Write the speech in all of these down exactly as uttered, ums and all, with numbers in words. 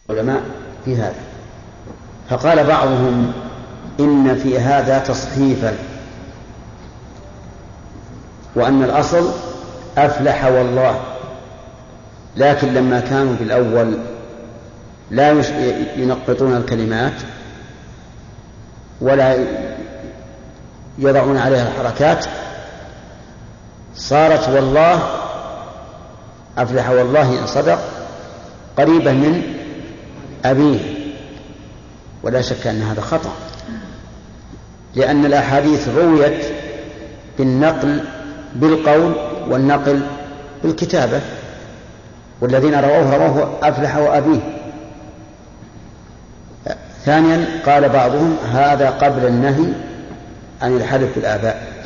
العلماء في هذا. فقال بعضهم إن في هذا تصحيفا، وأن الأصل أفلح والله، لكن لما كانوا بالأول لا ينقطون الكلمات ولا يضعون عليها الحركات صارت والله أفلح والله إن صدق قريبا من أبيه، ولا شك أن هذا خطأ، لأن الأحاديث رويت بالنقل بالقول والنقل بالكتابة، والذين رووه رووه أفلح وأبيه. ثانيا قال بعضهم هذا قبل النهي عن الحلف بالآباء،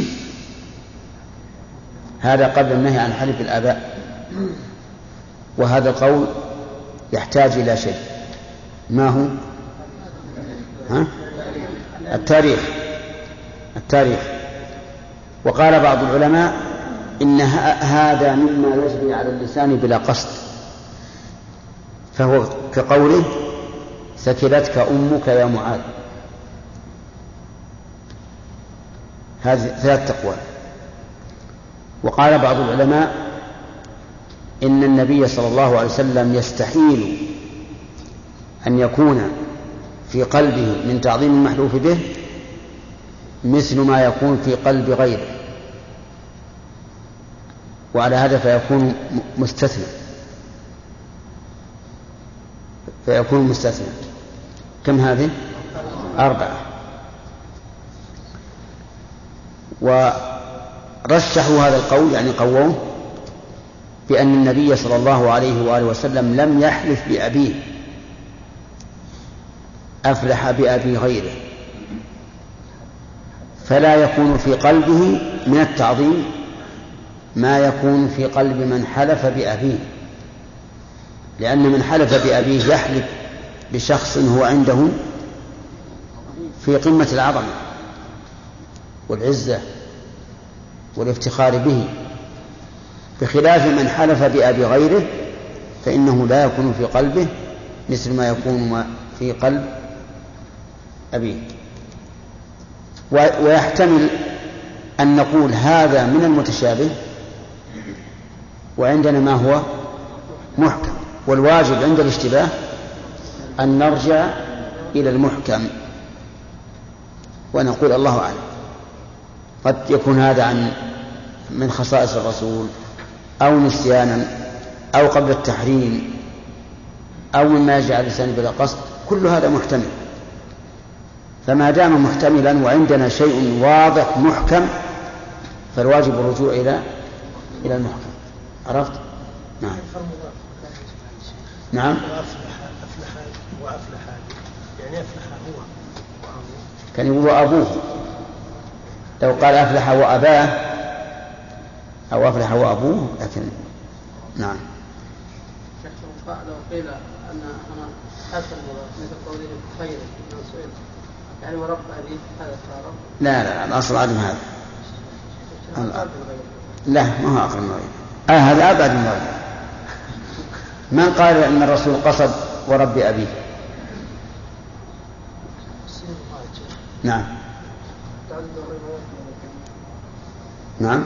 هذا قبل النهي عن الحلف بالآباء، وهذا القول يحتاج إلى شيء، ما هو؟ ها؟ التاريخ التاريخ وقال بعض العلماء إن هذا مما يجري على اللسان بلا قصد، فهو كقوله ثكلتك أمك يا معاذ. هذه ثلاث أقوال. وقال بعض العلماء إن النبي صلى الله عليه وسلم يستحيل أن يكون في قلبه من تعظيم المحلوف به مثل ما يكون في قلب غيره، وعلى هذا فيكون مستثنى فيكون مستثنى كم هذه؟ أربعة. ورشحوا هذا القول، يعني قووه بأن النبي صلى الله عليه وآله وسلم لم يحلف بأبيه أفلح بأبي غيره، فلا يكون في قلبه من التعظيم ما يكون في قلب من حلف بأبيه، لأن من حلف بأبيه يحلف بشخص هو عنده في قمة العظمة والعزة والافتخار به، بخلاف من حلف بأبي غيره فإنه لا يكون في قلبه مثل ما يكون في قلب أبيه. ويحتمل أن نقول هذا من المتشابه وعندنا ما هو محكم، والواجب عند الاشتباه أن نرجع إلى المحكم ونقول الله أعلم. قد يكون هذا عن من خصائص الرسول أو نسيانا أو قبل التحريم أو مما يجعل لسانه بلا قصد، كل هذا محتمل. فما دام محتملا وعندنا شيء واضح محكم فالواجب الرجوع إلى إلى المحكم. عرفت؟ نعم نعم. أفلح وأفلح يعني أفلح هو كان يقول أبوه، لو قال أفلح وأباه أو أفلح وأبوه لكن نعم. لو قيل أن أنا حسن مثل قوله خير يعني ورب أبيه هذا صار لا لا الأصل عدم هذا. لا ما هو أقرب من غيره. آه هذا أبعد من غيره. من قال أن الرسول قصد ورب أبيه؟ نعم نعم.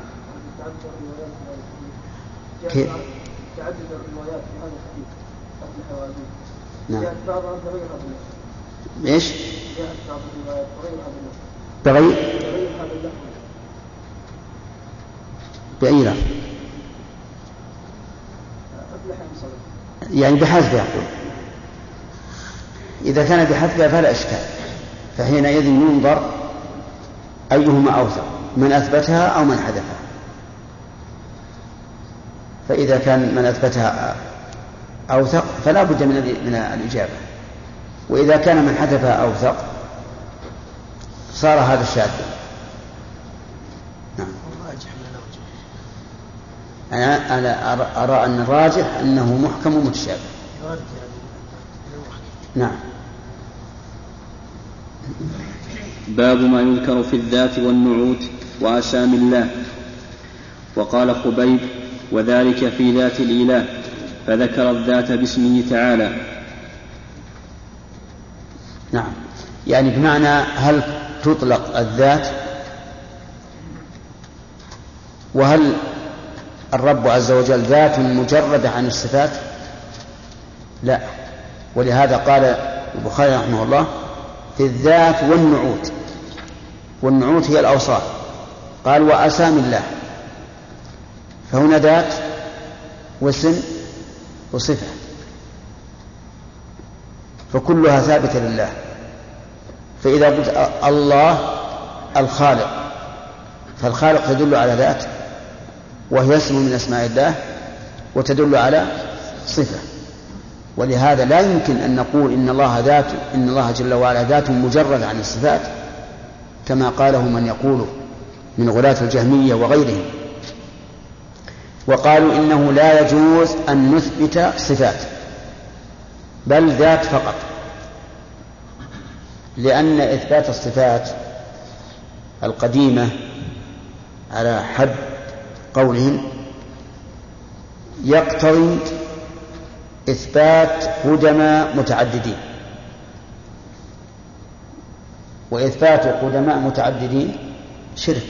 كيف؟ تعدد الروايات في هذا الحديث أفلح وأبيه. نعم. جاءت بعضها بغير هذا اللفظ. إيش؟ جاءت بعض الروايات بغير هذا اللفظ. بغير؟ بغير هذا اللفظ. بأي لفظ؟ أفلح وصدق. يعني بحذف يقول. إذا كان بحذفها فلا إشكال، فحينئذ ينظر أيهما أوثق، من أثبتها أو من حذفها. فإذا كان من أثبتها أوثق فلا بد من من الإجابة، وإذا كان من حذفها أوثق صار هذا الشاذ. نعم. أنا أنا أرى أن الراجح أنه محكم ومتشابه. نعم. باب ما يذكر في الذات والنعوت وأسامي الله. وقال خبيب وذلك في ذات الإله فذكر الذات باسمه تعالى. نعم، يعني بمعنى هل تطلق الذات؟ وهل الرب عز وجل ذات مجردة عن الصفات؟ لا، ولهذا قال البخاري رحمه الله في الذات والنعوت، والنعوت هي الأوصاف، قال وأسامي الله، فهنا ذات واسم وصفة، فكلها ثابتة لله. فإذا قلت الله الخالق، فالخالق تدل على ذات وهي اسم من أسماء الله وتدل على صفة، ولهذا لا يمكن أن نقول إن الله ذات إن الله جل وعلا ذات مجرد عن الصفات كما قاله من يقول من غلاة الجهمية وغيرهم، وقالوا إنه لا يجوز أن نثبت صفات بل ذات فقط، لأن إثبات الصفات القديمة على حد قولهم يقتضي إثبات قدماء متعددين، وإثبات قدماء متعددين شرك.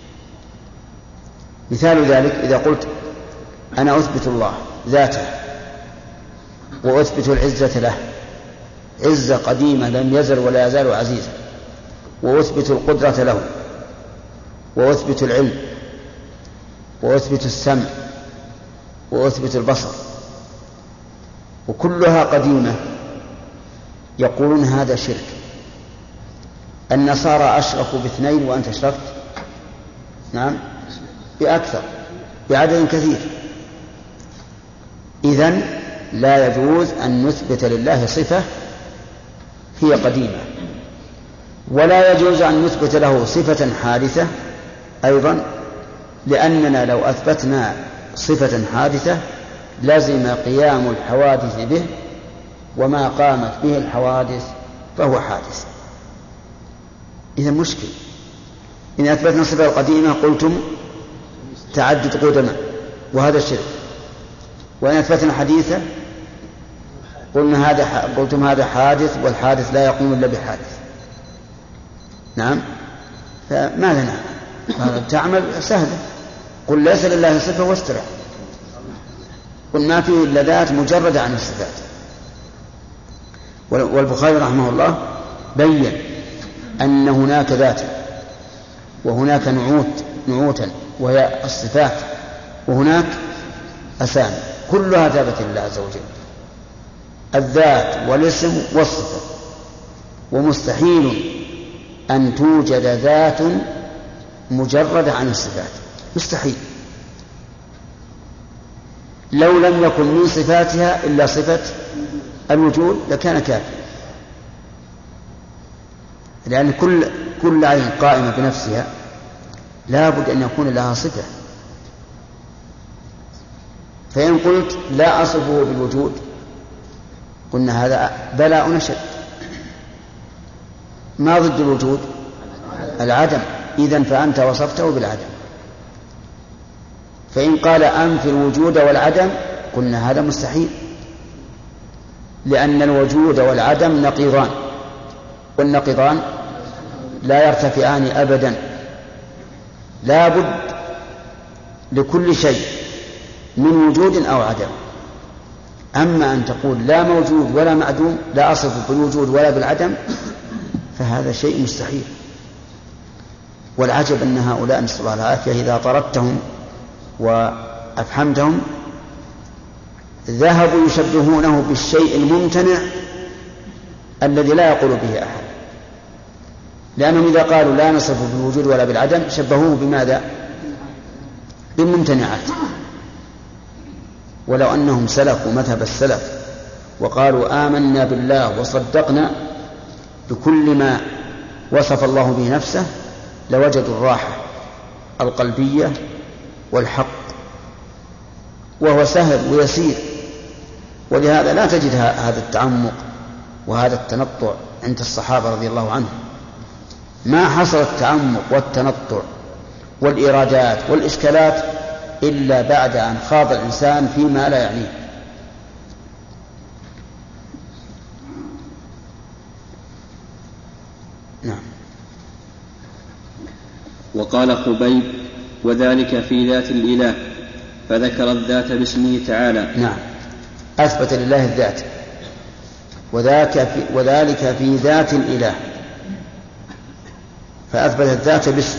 مثال ذلك إذا قلت أنا أثبت الله ذاته وأثبت العزة له، عزة قديمة لم يزل ولا يزال عزيزا، وأثبت القدرة له، وأثبت العلم، وأثبت السمع، وأثبت البصر، وكلها قديمة، يقولون هذا شرك. النصارى أشركوا باثنين وأنت أشركت نعم بأكثر بعدد كثير. إذن لا يجوز أن نثبت لله صفة هي قديمة، ولا يجوز أن نثبت له صفة حادثة أيضا، لأننا لو أثبتنا صفة حادثة لازم قيام الحوادث به، وما قامت به الحوادث فهو حادث. إذا مشكل. إن أثبتنا صفة القديمة قلتم تعدد قدماء وهذا الشرك، وإن أثبتنا حديثة قلنا هذا قلتم هذا حادث، والحادث لا يقوم إلا بحادث. نعم، فما لنا تعمل سهلة، قل ليس لله صفة واسترع، قل ما فيه إلا ذات مجردة عن الصفات. والبخاري رحمه الله بين أن هناك ذات وهناك نعوت نعوتا وهي الصفات، وهناك أسامي، كلها ثابتة لله عز وجل، الذات والاسم والصفة. ومستحيل أن توجد ذات مجردة عن الصفات، مستحيل. لو لم يكن من صفاتها إلا صفة الوجود لكان كافيا، لأن كل كل عين قائمة بنفسها لا بد أن يكون لها صفة. فإن قلت لا أصفه بالوجود قلنا هذا بلاء نشد. ما ضد الوجود؟ العدم. إذن فأنت وصفته بالعدم. فإن قال أنفي الوجود والعدم قلنا هذا مستحيل، لأن الوجود والعدم نقيضان، والنقيضان لا يرتفعان أبدا، لا بد لكل شيء من وجود أو عدم. أما أن تقول لا موجود ولا معدوم، لا أصف بالوجود ولا بالعدم، فهذا شيء مستحيل. والعجب أن هؤلاء نسأل الله العافية إذا طردتهم وأفهمتهم ذهبوا يشبهونه بالشيء الممتنع الذي لا يقول به أحد، لأنهم إذا قالوا لا نصف بالوجود ولا بالعدم شبهوه بماذا؟ بالممتنعات. ولو أنهم سلكوا مذهب السلف وقالوا آمنا بالله وصدقنا بكل ما وصف الله به نفسه لوجدوا الراحة القلبية والحق، وهو سهل ويسير. ولهذا لا تجد هذا التعمق وهذا التنطع عند الصحابة رضي الله عنهم. ما حصل التعمق والتنطع والإرادات والإشكالات إلا بعد أن خاض الإنسان فيما لا يعنيه. نعم. وقال خبيب وذلك في ذات الإله فذكر الذات باسمه تعالى. نعم، أثبت لله الذات، وذاك في وذلك في ذات الإله، فأثبت الذات باسمه.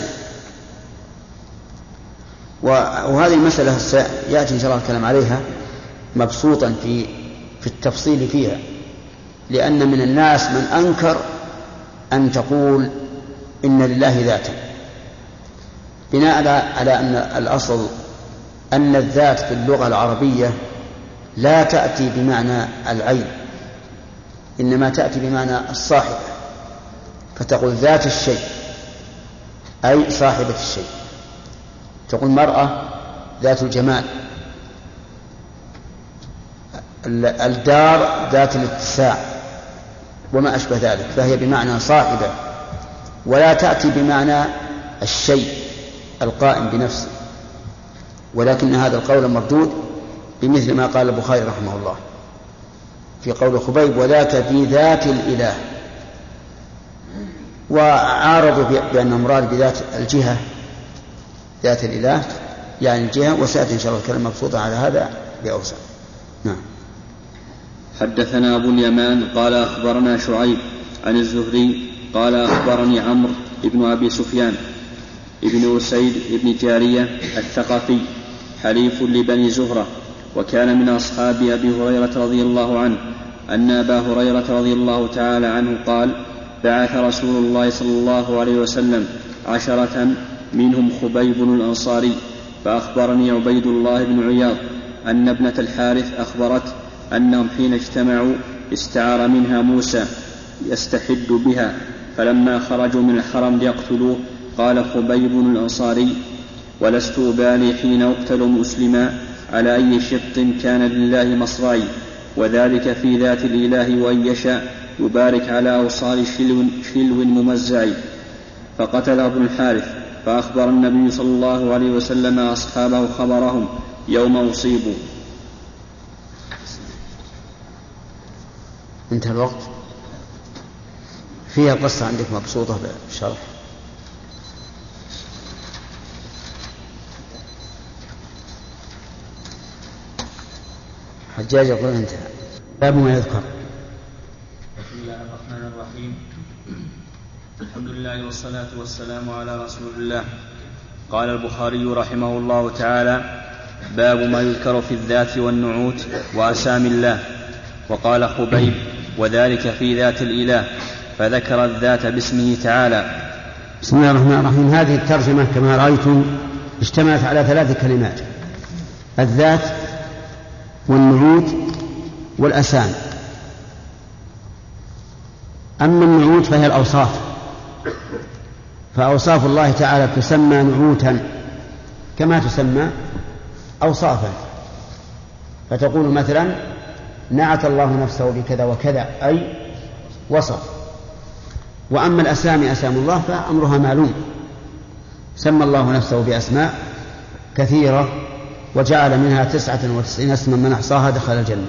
وهذه المسألة يأتي إن شاء الله الكلام عليها مبسوطا في في التفصيل فيها، لأن من الناس من أنكر أن تقول إن لله ذاتا، بناء على أن الأصل أن الذات في اللغة العربية لا تأتي بمعنى العين، إنما تأتي بمعنى الصاحبة، فتقول ذات الشيء أي صاحبة الشيء. تقول مرأة ذات الجمال، الدار ذات الاتساع وما أشبه ذلك، فهي بمعنى صاحبة، ولا تأتي بمعنى الشيء القائم بنفسه. ولكن هذا القول مردود بمثل ما قال البخاري رحمه الله في قول خبيب وذاك في ذات الإله، وعارضوا بأن المراد بذات الجهة ذات الإله يعني الجهة، وسأتي إن شاء الله الكلام مبسوطا على هذا بأوسع. نعم. حدثنا أبو اليمان قال أخبرنا شعيب عن الزهري قال أخبرني عمرو بن أبي سفيان ابن أسيد ابن جارية الثقفي حليف لبني زهرة، وكان من أصحاب أبي هريرة رضي الله عنه، أن أبا هريرة رضي الله تعالى عنه قال بعث رسول الله صلى الله عليه وسلم عشرة منهم خبيب الأنصاري، فأخبرني عبيد الله بن عياض أن ابنة الحارث أخبرت أنهم حين اجتمعوا استعار منها موسى يستحد بها، فلما خرجوا من الحرم ليقتلوه قال خبيب الأنصاري ولست أبالي حين أقتل مسلما على أي شق كان لله مصراي، وذلك في ذات الإله وإن يشاء يبارك على أوصال شلو, شلو ممزع. فقتل ابن الحارث، فأخبر النبي صلى الله عليه وسلم أصحابه خبرهم يوم أصيبوا. انتهى الوقت. فيها قصة عندك مبسوطة بالشرح. حجاج يقول انتهى. باب ما يذكر. بسم الله الرحمن الرحيم. الحمد لله والصلاة والسلام على رسول الله. قال البخاري رحمه الله تعالى باب ما يذكر في الذات والنعوت وأسامي الله. وقال خبيب وذلك في ذات الإله فذكر الذات باسمه تعالى. بسم الله الرحمن الرحيم. هذه الترجمة كما رأيتم اشتملت على ثلاث كلمات: الذات والنعوت والأسامي. أما النعوت فهي الأوصاف، فأوصاف الله تعالى تسمى نعوتا كما تسمى أوصافا، فتقول مثلا نعت الله نفسه بكذا وكذا أي وصف. وأما الأسامي أسامي الله فأمرها معلوم، سمى الله نفسه بأسماء كثيرة وجعل منها تسعة وتسعين اسما من أحصاها دخل الجنة.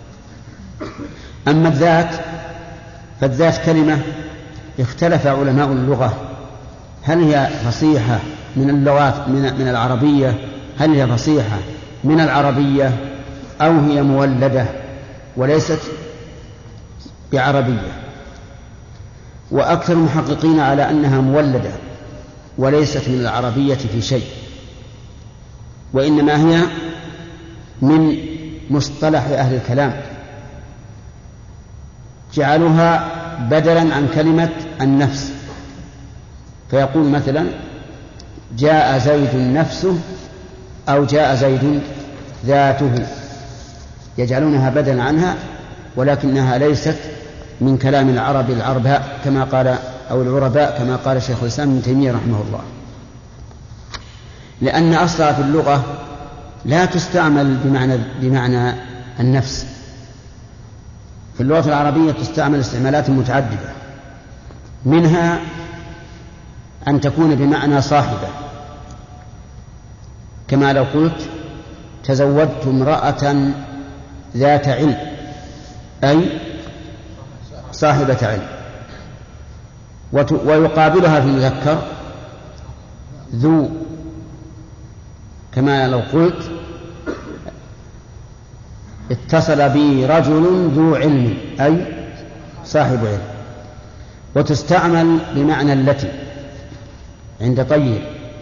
أما الذات فالذات كلمة اختلف علماء اللغة هل هي فصيحة من اللغات من العربية، هل هي فصيحة من العربية أو هي مولدة وليست بعربية. وأكثر المحققين على أنها مولدة وليست من العربية في شيء، وإنما هي من مصطلح أهل الكلام، جعلوها بدلا عن كلمة النفس، فيقول مثلا جاء زيد نفسه أو جاء زيد ذاته، يجعلونها بدلا عنها، ولكنها ليست من كلام العرب العرباء كما قال أو العرباء كما قال شيخ الإسلام ابن تيمية رحمه الله، لأن أصلها في اللغة لا تستعمل بمعنى, بمعنى النفس. في اللغة العربية تستعمل استعمالات متعددة، منها أن تكون بمعنى صاحبة، كما لو قلت تزوجت امرأة ذات علم أي صاحبة علم. ويقابلها في المذكر ذو، كما لو قلت اتصل بي رجل ذو علم أي صاحب علم. وتستعمل بمعنى التي عند طيء.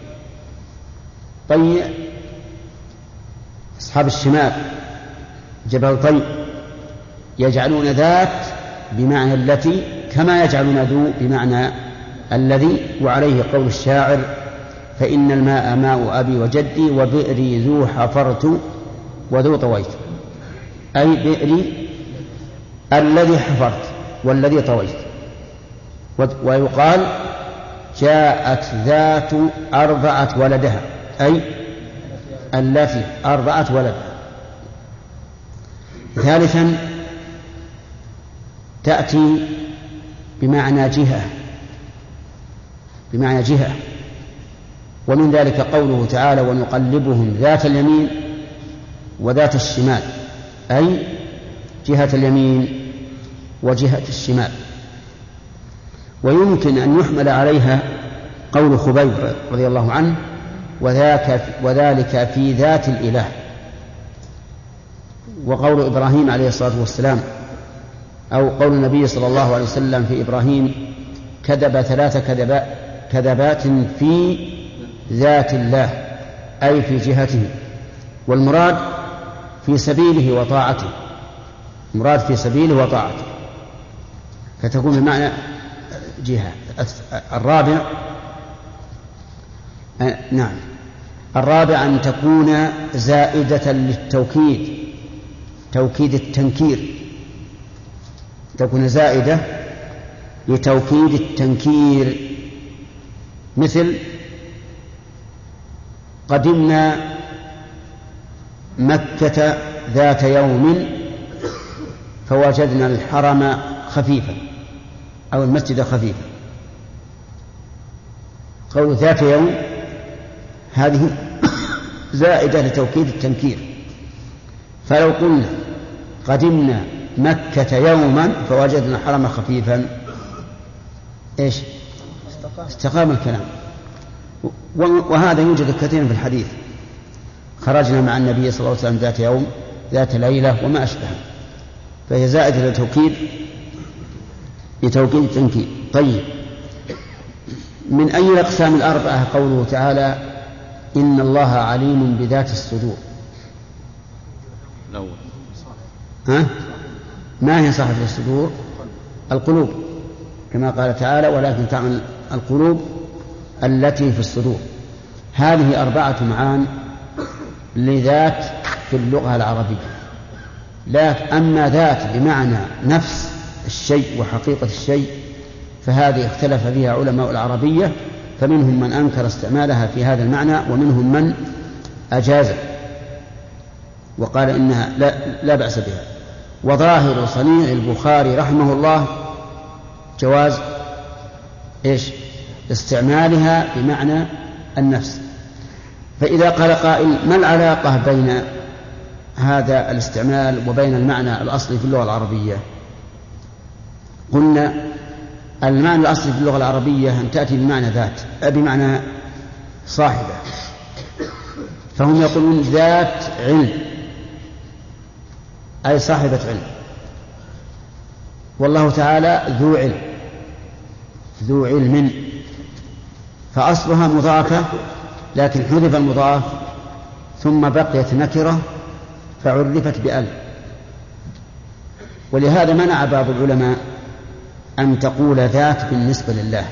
طيء أصحاب الشمال جبل طيء يجعلون ذات بمعنى التي كما يجعلون ذو بمعنى الذي، وعليه قول الشاعر: فإن الماء ماء أبي وجدي وبئري ذو حفرت وذو طويت، أي بئري الذي حفرت والذي طويت. ويقال جاءت ذات أرضعت ولدها، أي التي أرضعت ولدها. ثالثا تأتي بمعنى جهة، بمعنى جهة، ومن ذلك قوله تعالى: ونقلبهم ذات اليمين وذات الشمال، أي جهة اليمين وجهة الشمال. ويمكن أن يحمل عليها قول خبيب رضي الله عنه: وذاك وذلك في ذات الإله. وقول إبراهيم عليه الصلاة والسلام، أو قول النبي صلى الله عليه وسلم في إبراهيم: كذب ثلاث كذبات في ذات الله، أي في جهته. والمراد في سبيله وطاعته، مراد في سبيله وطاعته، فتكون بمعنى جهة. الرابع أه نعم الرابع أن تكون زائدة للتوكيد، توكيد التنكير، تكون زائدة لتوكيد التنكير، مثل قدمنا مكة ذات يوم فوجدنا الحرم خفيفا أو المسجد خفيفا. قول ذات يوم هذه زائدة لتوكيد التنكير. فلو قلنا قدمنا مكة يوما فوجدنا الحرم خفيفا، إيش؟ استقام الكلام. وهذا يوجد كثيرا في الحديث: خرجنا مع النبي صلى الله عليه وسلم ذات يوم ذات ليلة وما أشبه، فهي زائدة لتوكيد لتوكيد التنكير. طيب، من أي الأقسام الأربعة قوله تعالى: إن الله عليم بذات الصدور؟ الأول ها؟ ما هي صاحبة الصدور؟ القلوب، كما قال تعالى: ولكن تعمل القلوب التي في الصدور. هذه أربعة معان لذات في اللغة العربية. لا أما ذات بمعنى نفس الشيء وحقيقة الشيء فهذه اختلف فيها علماء العربية، فمنهم من أنكر استعمالها في هذا المعنى ومنهم من أجاز وقال إنها لا, لا بأس بها. وظاهر صنيع البخاري رحمه الله جواز إيش؟ استعمالها بمعنى النفس. فإذا قال قائل: ما العلاقة بين هذا الاستعمال وبين المعنى الأصلي في اللغة العربية؟ قلنا المعنى الأصلي في اللغة العربية أن تأتي بمعنى ذات، بمعنى صاحبة، فهم يقولون ذات علم أي صاحبة علم، والله تعالى ذو علم، ذو علم، فأصلها مضافة لكن حذف المضاف ثم بقيت نكرة فعرفت بأل. ولهذا منع بعض العلماء أن تقول ذات بالنسبة لله،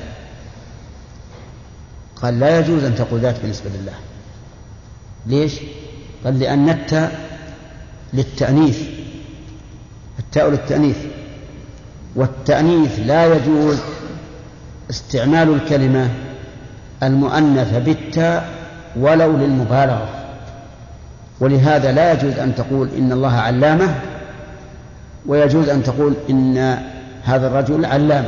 قال لا يجوز أن تقول ذات بالنسبة لله. ليش؟ قال لأن التاء للتأنيث، التاء للتأنيث، والتأنيث لا يجوز استعمال الكلمة المؤنثة بالتاء ولو للمبالغة. ولهذا لا يجوز أن تقول إن الله علامة، ويجوز أن تقول إن هذا الرجل علامة.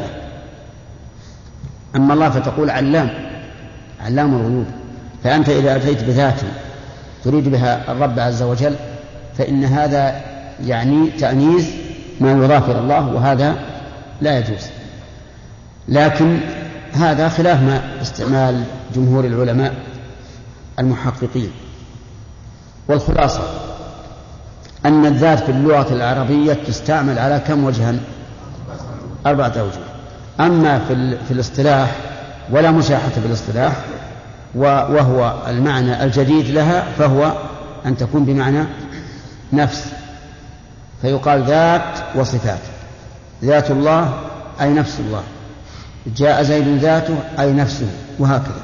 أما الله فتقول علام، علام الغيوب. فأنت إذا أتيت بذات تريد بها الرب عز وجل فإن هذا يعني تأنيث ما يضاف إلى الله، وهذا لا يجوز. لكن هذا خلاف ما استعمال جمهور العلماء المحققين. والخلاصة أن الذات في اللغة العربية تستعمل على كم وجها؟ أربعة أوجه. أما في, في الاصطلاح ولا مشاحة في الاصطلاح، وهو المعنى الجديد لها، فهو أن تكون بمعنى نفس، فيقال ذات وصفات. ذات الله أي نفس الله، جاء زيد ذاته أي نفسه، وهكذا.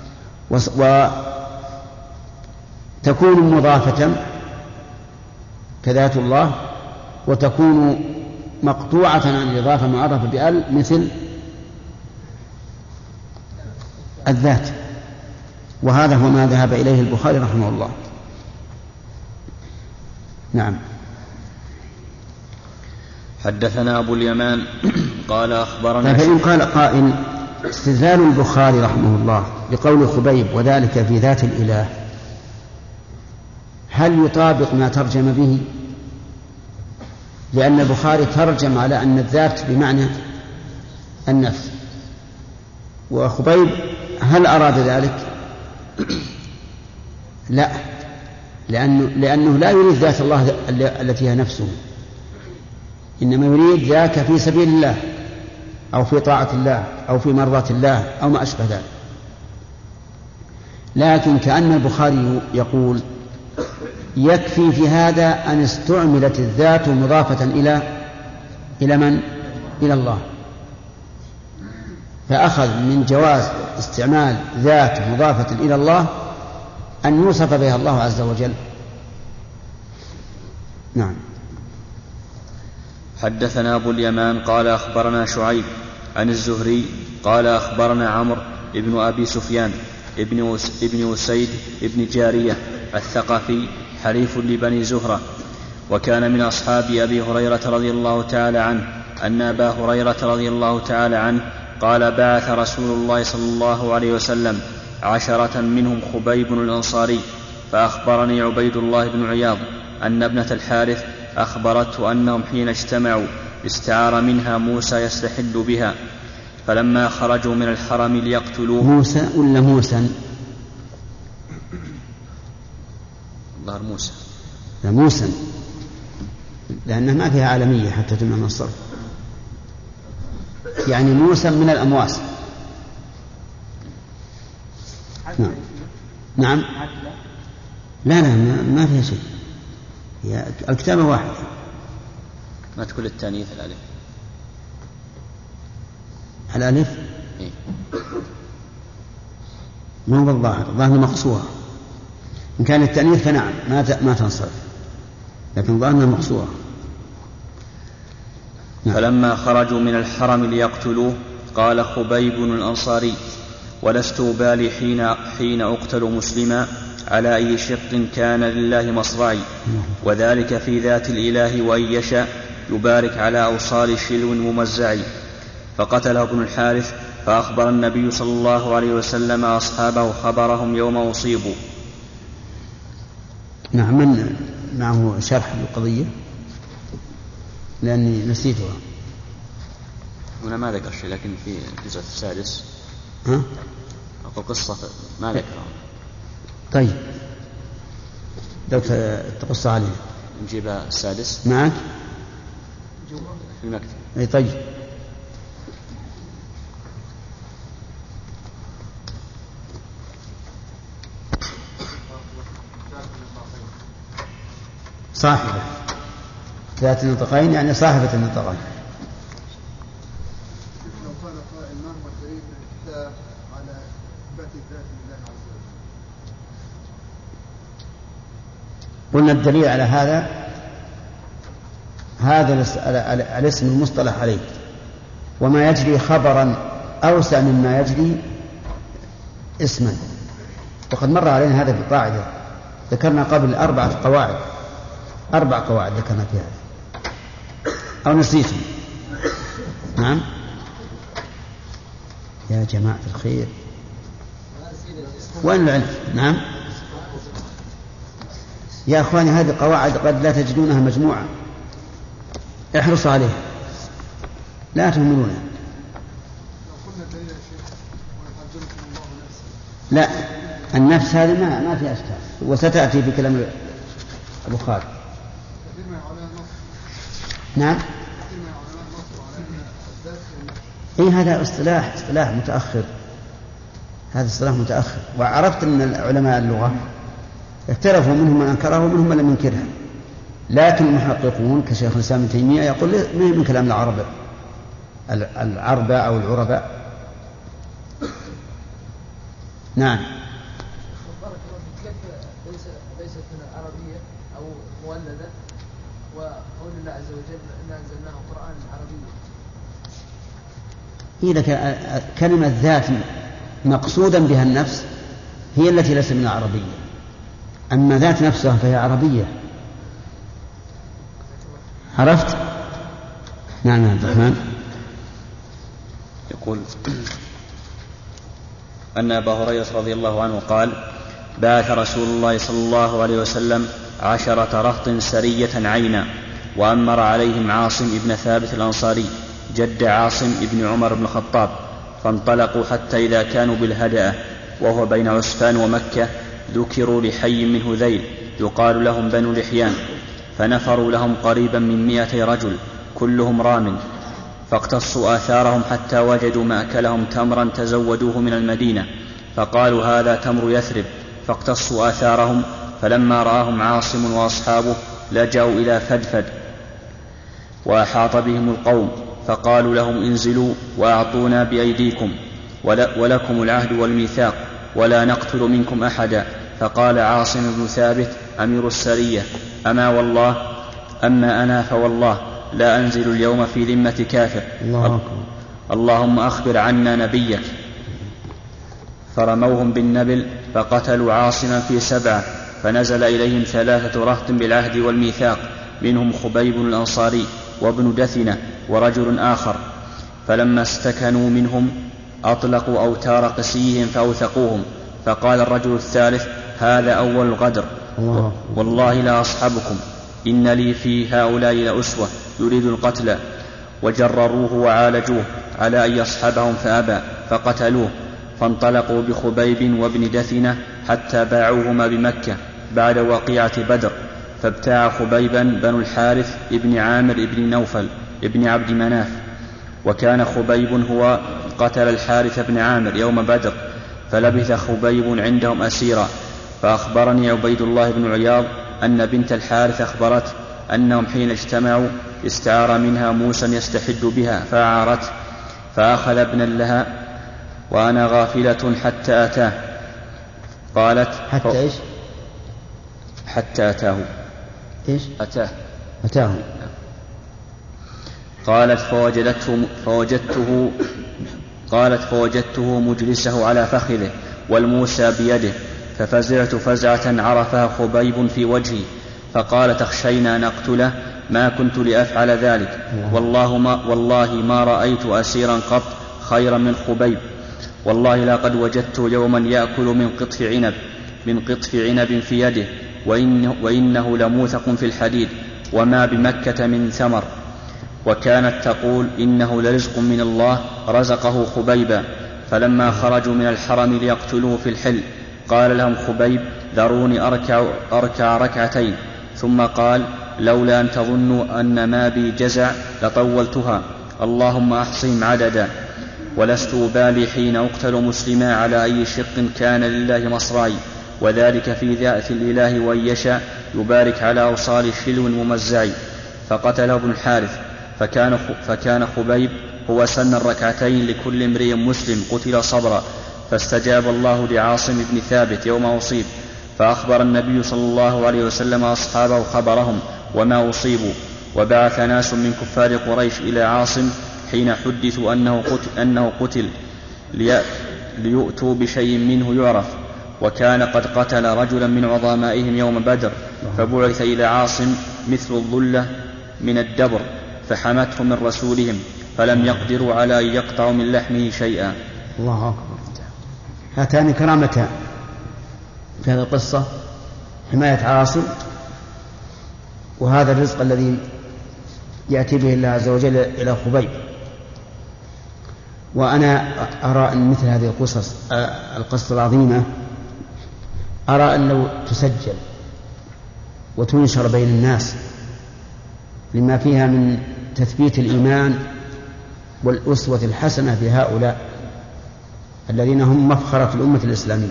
وتكون مضافة كذات الله، وتكون مقطوعة عن الإضافة معرفة بأل مثل الذات. وهذا هو ما ذهب إليه البخاري رحمه الله. نعم. حدثنا أبو اليمان قال أخبرنا. فإن قال قائل استدلال البخاري رحمه الله بقول خبيب وذلك في ذات الإله، هل يطابق ما ترجم به؟ لأن البخاري ترجم على أن الذات بمعنى النفس، وخبيب هل أراد ذلك؟ لا، لأنه, لأنه لا يريد ذات الله التي هي نفسه، إنما يريد ذاك في سبيل الله أو في طاعة الله أو في مرضاة الله أو ما أشبه ذلك. لكن كأن البخاري يقول يكفي في هذا أن استعملت الذات مضافة إلى إلى من؟ إلى الله، فأخذ من جواز استعمال ذات مضافة إلى الله أن يوصف بها الله عز وجل. نعم. حدثنا أبو اليمان قال أخبرنا شعيب عن الزهري قال أخبرنا عمرو ابن أبي سفيان ابن ابن أسيد ابن جارية الثقفي حليف لبني زهرة، وكان من أصحاب أبي هريرة رضي الله تعالى عنه أن أبا هريرة رضي الله تعالى عنه قال بعث رسول الله صلى الله عليه وسلم عشرة منهم خبيب الأنصاري، فأخبرني عبيد الله بن عياض أن ابنة الحارث أخبرته أنهم حين اجتمعوا استعار منها موسى يستحل بها، فلما خرجوا من الحرم ليقتلوه. موسى ولا موسى؟ ظهر موسى. لا موسى، لأنها ما فيها عالمية حتى تمنع من الصرف، يعني موسى من الأمواس. نعم. نعم. لا لا ما فيها شيء، هي الكتابة واحدة. ما تكون التانيث الألف. الألف إيه؟ ما هو بالظاهر، الظاهر مقصورة. إن كان التأنيث فنعم ما ما تنصرف، لكن ظاهرنا مقصورة. نعم. فلما خرجوا من الحرم ليقتلوه قال خبيب الأنصاري ولست أبالي حين, حين أقتل مسلما على أي شق كان لله مصرعي، وذلك في ذات الإله وإن يشاء يبارك على أوصال شلو ممزعي. فقتله ابن الحارث، فأخبر النبي صلى الله عليه وسلم أصحابه خبرهم يوم أصيبوا. نعم. من معه شرح القضية لأني نسيتها هنا، ما ذكر شيء، لكن في الجزء السادس ها؟ أقول قصة ما ذكرها. طيب لو تقص عليه نجيب السادس معك في المكتب. أي طيب. صاحبة ذات النطقين يعني صاحبة النطقين. لو قال قائل ما هو الدليل من الكتاب على إثبات الذات لله عز وجل؟ قلنا الدليل على هذا هذا الاسم المصطلح عليه، وما يجري خبرا أوسع مما يجري اسما. وقد مر علينا هذا بالقاعدة، ذكرنا قبل أربعة قواعد أربع قواعد ذكرنا في هذا، أو نسيتم؟ نعم يا جماعة الخير، وين العلم؟ نعم يا أخواني، هذه قواعد قد لا تجدونها مجموعة، احرصوا عليها لا تهملونها. لا، النفس هذه ما ما فيها أشكال، وستأتي في كلام أبو خالد. نعم. إيه هذا اصطلاح اصطلاح متأخر، هذا اصطلاح متأخر. وعرفت أن علماء اللغة اختلفوا، منهم من أنكره ومنهم من لم ينكرها، لكن المحققون كشيخ الإسلام ابن تيمية يقول من كلام العرب العربة أو العرباء. نعم. بارك الله فيك، كيف ليست من العربية أو مولدة، وقول الله عز وجل إنا أنزلناه قرآن عربيا. إذا كلمة ذات مقصودا بها النفس هي التي ليست من العربية، أما ذات نفسها فهي عربية. عرفت؟ نعم عبد الرحمن. يقول أن أبا هريرة رضي الله عنه قال: بعث رسول الله صلى الله عليه وسلم عشرة رهط سرية عينا، وأمر عليهم عاصم بن ثابت الأنصاري جد عاصم بن عمر بن الخطاب، فانطلقوا حتى إذا كانوا بالهدأة وهو بين عسفان ومكة ذكروا لحي من هذيل يقال لهم بنو لحيان، فنفروا لهم قريبا من مائتي رجل كلهم رام، فاقتصوا آثارهم حتى وجدوا مأكلهم تمرا تزودوه من المدينة، فقالوا هذا تمر يثرب، فاقتصوا آثارهم. فلما رآهم عاصم وأصحابه لجأوا إلى فدفد وأحاط بهم القوم، فقالوا لهم انزلوا وأعطونا بأيديكم ولكم العهد والميثاق ولا نقتل منكم أحدا. فقال عاصم بن ثابت أمير السرية: أما والله أما أنا فوالله لا أنزل اليوم في ذمة كافر، الله اللهم أخبر عنا نبيك. فرموهم بالنبل فقتلوا عاصما في سبعة، فنزل إليهم ثلاثة رهط بالعهد والميثاق، منهم خبيب الأنصاري وابن دثنة ورجل آخر، فلما استكنوا منهم أطلقوا أوتار قسيهم فأوثقوهم. فقال الرجل الثالث: هذا أول الغدر، والله لا أصحبكم، إن لي في هؤلاء لأسوة يريد القتل. وجرروه وعالجوه على أن يصحبهم فأبى، فقتلوه. فانطلقوا بخبيب وابن دثنة حتى باعوهما بمكة بعد وقيعة بدر، فابتاع خبيبا بنو الحارث ابن عامر ابن نوفل ابن عبد مناف، وكان خبيب هو قتل الحارث بن عامر يوم بدر، فلبث خبيب عندهم أسيرا. فأخبرني عبيد الله بن عياض أن بنت الحارث أخبرته أنهم حين اجتمعوا استعار منها موسى يستحد بها فأعارته، فأخذ ابنا لها وأنا غافلة حتى أتاه. قالت: حتى إيش؟ حتى أتاه. إيش؟ أتاه أتاه. قالت: فوجدته فوجدته قالت فوجدته مجلسه على فخذه والموسى بيده، ففزعت فزعة عرفها خبيب في وجهي، فقال: تخشينا نقتله؟ ما كنت لأفعل ذلك، والله ما, والله ما رأيت أسيرا قط خيرا من خبيب، والله لقد وجدت يوما يأكل من قطف عنب من قطف عنب في يده، وإنه, وإنه لموثق في الحديد، وما بمكة من ثمر. وكانت تقول: إنه لرزق من الله رزقه خبيبا. فلما خرجوا من الحرم ليقتلوه في الحل قال لهم خبيب: ذروني أركع, أركع ركعتين. ثم قال: لولا أن تظنوا أن ما بي جزع لطولتها، اللهم أحصهم عددا، ولست أبالي حين أقتل مسلما على أي شق كان لله مصراي، وذلك في ذات الإله وإن يشاء يبارك على أوصال شلو ممزع. فقتله ابن الحارث، فكان, فكان خبيب هو سن الركعتين لكل امرئ مسلم قتل صبرا. فاستجاب الله لعاصم بن ثابت يوم أصيب، فأخبر النبي صلى الله عليه وسلم أصحابه خبرهم وما أصيبوا. وبعث ناس من كفار قريش إلى عاصم حين حدثوا أنه قتل, أنه قتل ليؤتوا بشيء منه يعرف، وكان قد قتل رجلا من عظمائهم يوم بدر، فبعث إلى عاصم مثل الظلة من الدبر، فحمته من رسولهم، فلم يقدروا على أن يقطعوا من لحمه شيئا. الله أكبر. هاتان كرامتان في هذه القصة: حماية عاصم، وهذا الرزق الذي يأتي به الله عز وجل إلى خبيب. وأنا أرى أن مثل هذه القصص القصة العظيمة أرى أن لو تسجل وتنشر بين الناس لما فيها من تثبيت الإيمان والأسوة الحسنة بهؤلاء الذين هم مفخرة الأمة الإسلامية،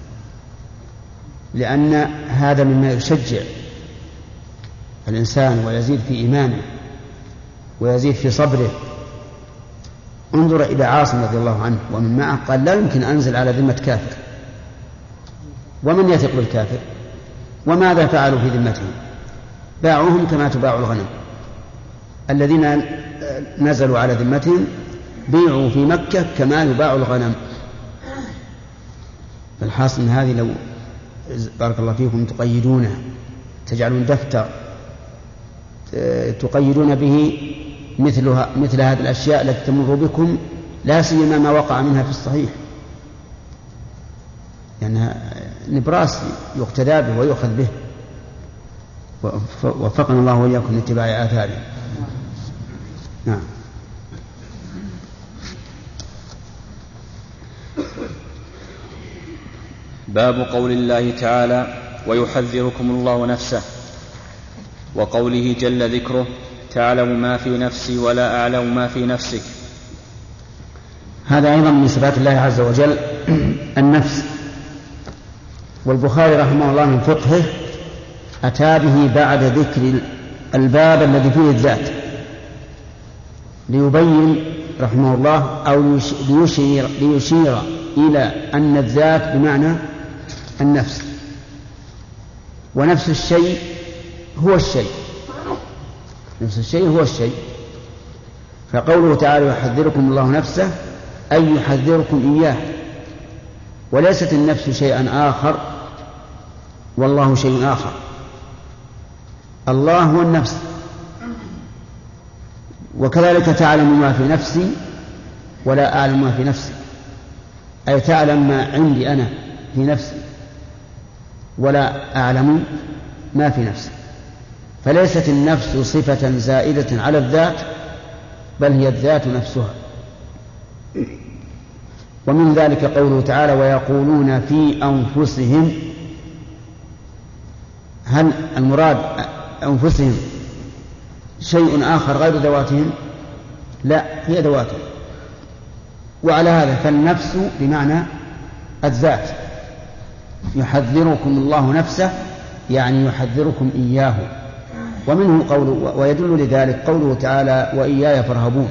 لأن هذا مما يشجع الإنسان ويزيد في إيمانه ويزيد في صبره. انظر إلى عاصم رضي الله عنه ومن معه، قال لا يمكن أنزل على ذمة كافر، ومن يثق بالكافر؟ وماذا فعلوا في ذمتهم؟ باعوهم كما تباع الغنم. الذين نزلوا على ذمتهم بيعوا في مكة كما يباع الغنم. فالحاصل من هذه لو بارك الله فيكم تقيدونه، تجعلون دفتر تقيدون به مثلها مثل هذه الأشياء التي تمر بكم، لا سيما ما وقع منها في الصحيح، يعني نبراس يقتدى به ويؤخذ به. وفقنا الله وإياكم لاتباع آثاره. نعم. باب قول الله تعالى: ويحذركم الله نفسه، وقوله جل ذكره: تعلم ما في نفسي ولا أعلم ما في نفسك. هذا أيضا من صفات الله عز وجل النفس. والبخاري رحمه الله من فقهه أتى به بعد ذكر الباب الذي فيه الذات، ليبين رحمه الله أو ليشير, ليشير إلى أن الذات بمعنى النفس، ونفس الشيء هو الشيء، نفس الشيء هو الشيء. فقوله تعالى: يحذركم الله نفسه، أي يحذركم إياه، وليست النفس شيئا آخر والله شيء آخر. الله هو النفس. وكذلك تعلم ما في نفسي ولا أعلم ما في نفسي، أي تعلم ما عندي أنا في نفسي ولا أعلم ما في نفسي. فليست النفس صفة زائدة على الذات، بل هي الذات نفسها. ومن ذلك قوله تعالى: ويقولون في أنفسهم. هل المراد أنفسهم شيء آخر غير ذواتهم؟ لا، هي ذواتهم. وعلى هذا فالنفس بمعنى الذات. يحذركم الله نفسه يعني يحذركم إياه. ومنه قوله، ويدل لذلك قوله تعالى: وإياي فارهبون،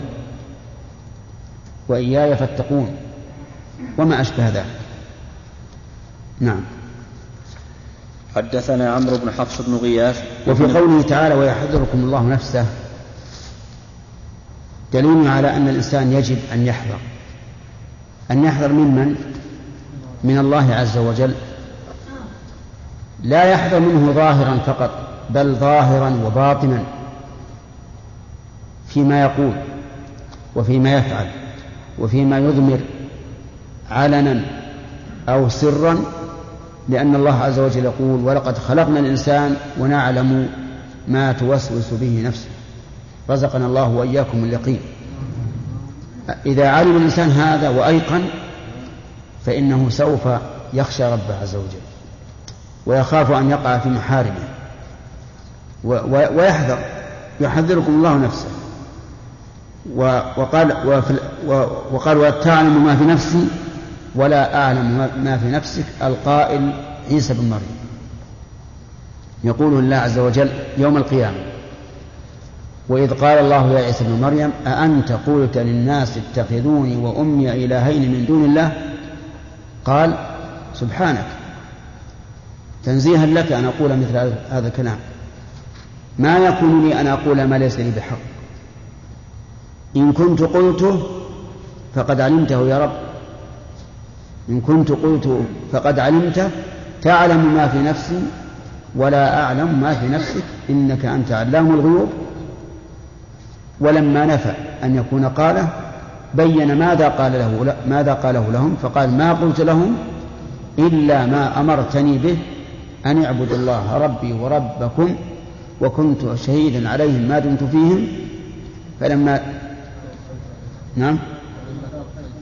وإياي فاتقون، وما أشبه ذلك. نعم. حدثنا عمرو بن حفص بن غياث. وفي قوله تعالى: ويحذركم الله نفسه، دليل على أن الإنسان يجب أن يحذر. أن يحذر ممن؟ من الله عز وجل. لا يحذر منه ظاهرا فقط، بل ظاهرا وباطنا فيما يقول وفيما يفعل وفيما يضمر، علنا أو سرا، لأن الله عز وجل يقول: ولقد خلقنا الإنسان ونعلم ما توسوس به نفسه. رزقنا الله وإياكم اليقين. إذا علم الإنسان هذا وأيقن فإنه سوف يخشى ربه عز وجل ويخاف أن يقع في محارمه ويحذر. يحذركم الله نفسه. وقال وقال وتعلم ما في نفسي ولا أعلم ما في نفسك، القائل عيسى بن مريم. يقول الله عز وجل يوم القيامة: وإذ قال الله يا عيسى بن مريم أأنت قلت للناس اتخذوني وأمي إلهين من دون الله؟ قال: سبحانك، تنزيها لك أن أقول مثل هذا الكلام، ما يكون لي أن أقول ما ليس لي بحق، إن كنت قلته فقد علمته يا رب، إن كنت قلته فقد علمته، تعلم ما في نفسي ولا أعلم ما في نفسك، إنك أنت علام الغيوب. ولما نفى أن يكون قاله بين ماذا قال له ماذا قاله لهم، فقال: ما قلت لهم إلا ما أمرتني به أن اعبدوا الله ربي وربكم وكنت شهيدا عليهم ما دمت فيهم. فلما نعم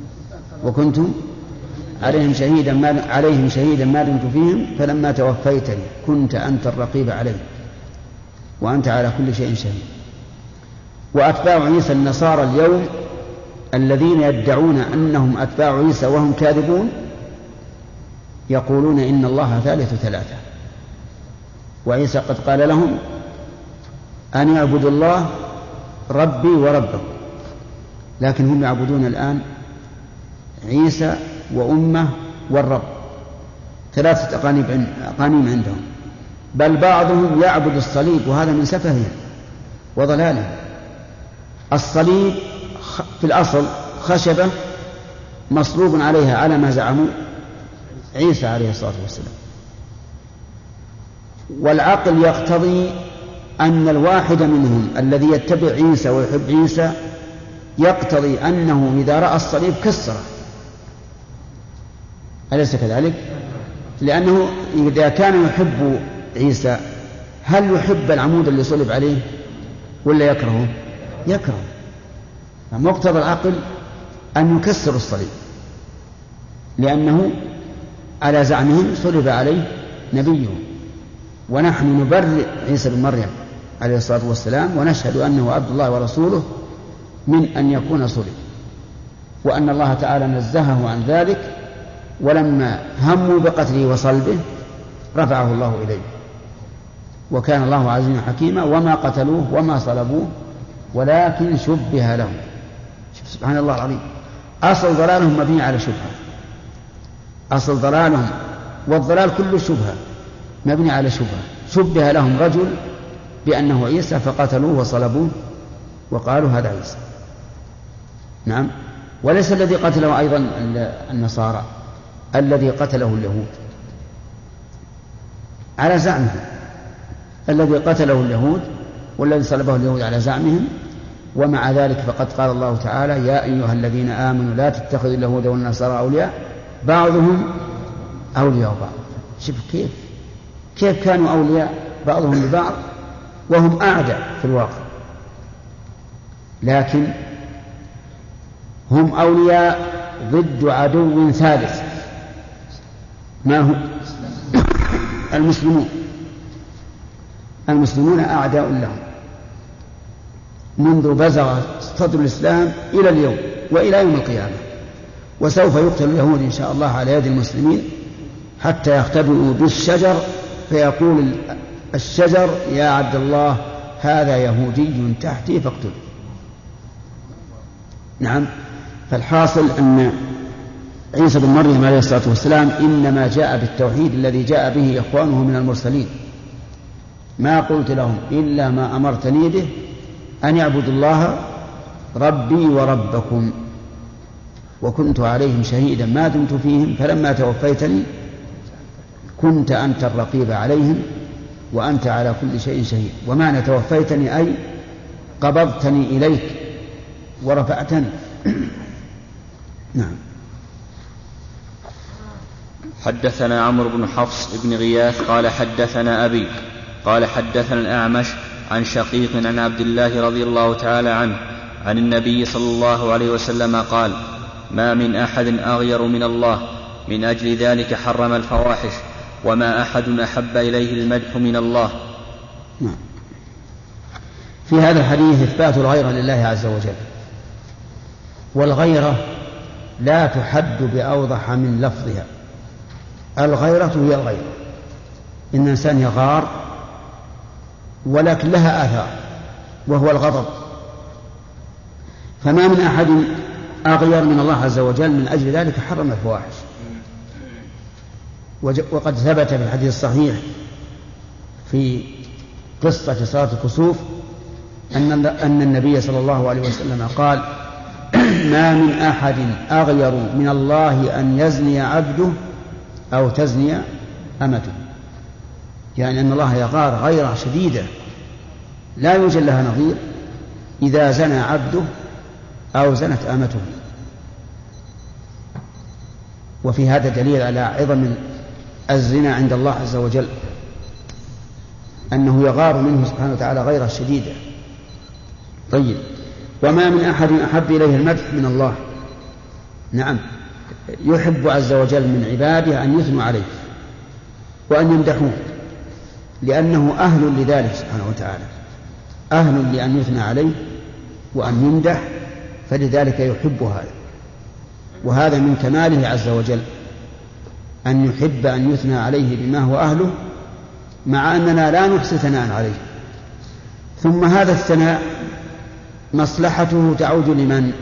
وكنتم عليهم شهيدا ما عليهم شهيدا ما دمت فيهم فلما توفيتني كنت أنت الرقيب عليهم وأنت على كل شيء شهيد. وأتباع عيسى النصارى اليوم الذين يدعون أنهم أتباع عيسى وهم كاذبون يقولون إن الله ثالث ثلاثة، وعيسى قد قال لهم أن يعبدوا الله ربي وربكم، لكن هم يعبدون الآن عيسى وأمه والرب، ثلاثة أقانيم عندهم، بل بعضهم يعبد الصليب، وهذا من سفههم وضلالهم. الصليب في الأصل خشبة مصلوب عليها على ما زعموا عيسى عليه الصلاة والسلام، والعقل يقتضي أن الواحد منهم الذي يتبع عيسى ويحب عيسى يقتضي أنه إذا رأى الصليب كسره، أليس كذلك؟ لأنه إذا كان يحب عيسى هل يحب العمود اللي صلب عليه ولا يكرهه؟ يكره. فمقتضى العقل أن يكسر الصليب، لأنه على زعمهم صلب عليه نبيهم، ونحن نبرئ عيسى بن مريم عليه الصلاة والسلام ونشهد أنه عبد الله ورسوله من أن يكون صلب، وأن الله تعالى نزهه عن ذلك، ولما هموا بقتله وصلبه رفعه الله إليه، وكان الله عزيزا حكيما، وما قتلوه وما صلبوه ولكن شبه لهم. سبحان الله العظيم، أصل ضلالهم مبني على شبهة، أصل ضلالهم والضلال كله شبهة مبني على شبهة. شبه لهم رجل بأنه عيسى فقتلوه وصلبوه وقالوا هذا عيسى. نعم، وليس الذي قتله أيضا النصارى، الذي قتله اليهود على زعمهم، الذي قتله اليهود والذي صلبه اليهود على زعمهم. ومع ذلك فقد قال الله تعالى يا أيها الذين آمنوا لا تتخذوا اليهود والنصارى أولياء بعضهم أولياء بعض. شوف كيف كيف كانوا أولياء بعضهم لبعض وهم أعداء في الواقع، لكن هم أولياء ضد عدو ثالث ما هو المسلمون. المسلمون أعداء لهم منذ بزغ صدر الإسلام إلى اليوم وإلى يوم القيامة، وسوف يقتل اليهود إن شاء الله على يد المسلمين حتى يختبئوا بالشجر فيقول الشجر يا عبد الله هذا يهودي تحتي فاقتله. نعم، فالحاصل أن عيسى بن مريم عليه الصلاة والسلام إنما جاء بالتوحيد الذي جاء به إخوانه من المرسلين، ما قلت لهم إلا ما أمرتني به أن يعبدوا الله ربي وربكم وكنت عليهم شهيدا ما دمت فيهم فلما توفيتني كنت أنت الرقيب عليهم وأنت على كل شيء شهيد. ومعنى توفيتني أي قبضتني إليك ورفعتني. نعم. حدثنا عمرو بن حفص بن غياث قال حدثنا أبي قال حدثنا الأعمش عن شقيق عن عبد الله رضي الله تعالى عنه عن النبي صلى الله عليه وسلم قال ما من أحد أغير من الله من أجل ذلك حرم الفواحش وما أحد أحب إليه المدح من الله. نعم. في هذا الحديث إثبات الغيرة لله عز وجل، والغيرة لا تحد بأوضح من لفظها. الغيرة هي الغيرة، إن الإنسان يغار ولكن لها آثار وهو الغضب، فما من أحد أغير من الله عز وجل من أجل ذلك حرم الفواحش. وقد ثبت في الحديث الصحيح في قصة صلاة الكسوف أن أن النبي صلى الله عليه وسلم قال ما من أحد أغير من الله أن يزني عبده أو تزني أمته، يعني أن الله يغار غيرة شديدة لا يوجد لها نظير إذا زنى عبده أو زنت أمته. وفي هذا دليل على عظم الزنا عند الله عز وجل، أنه يغار منه سبحانه وتعالى غيرة شديدة. طيب، وما من أحد أحب إليه المدح من الله. نعم، يحب عز وجل من عباده أن يثنوا عليه وأن يمدحوه، لأنه أهل لذلك سبحانه وتعالى، أهل لأن يثنى عليه وأن يمدح، فلذلك يحب هذا. وهذا من كماله عز وجل أن يحب أن يثنى عليه بما هو أهله، مع أننا لا نحسن ثناء عليه. ثم هذا الثناء مصلحته تعود لمن؟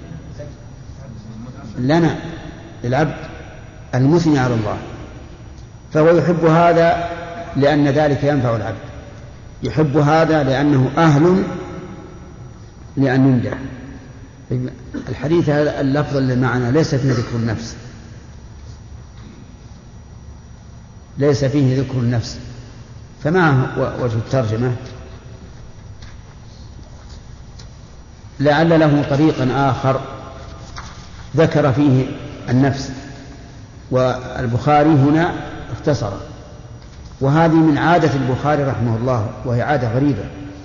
لنا، للعبد المثني على الله، فهو يحب هذا لأن ذلك ينفع العبد، يحب هذا لأنه أهل لأن يمدح. الحديث هذا اللفظ اللي معنا ليس فيه ذكر النفس، ليس فيه ذكر النفس، فما وجه الترجمة؟ لعل له طريقا آخر ذكر فيه النفس، والبخاري هنا اختصر. وهذه من عادة البخاري رحمه الله، وهي عادة غريبة،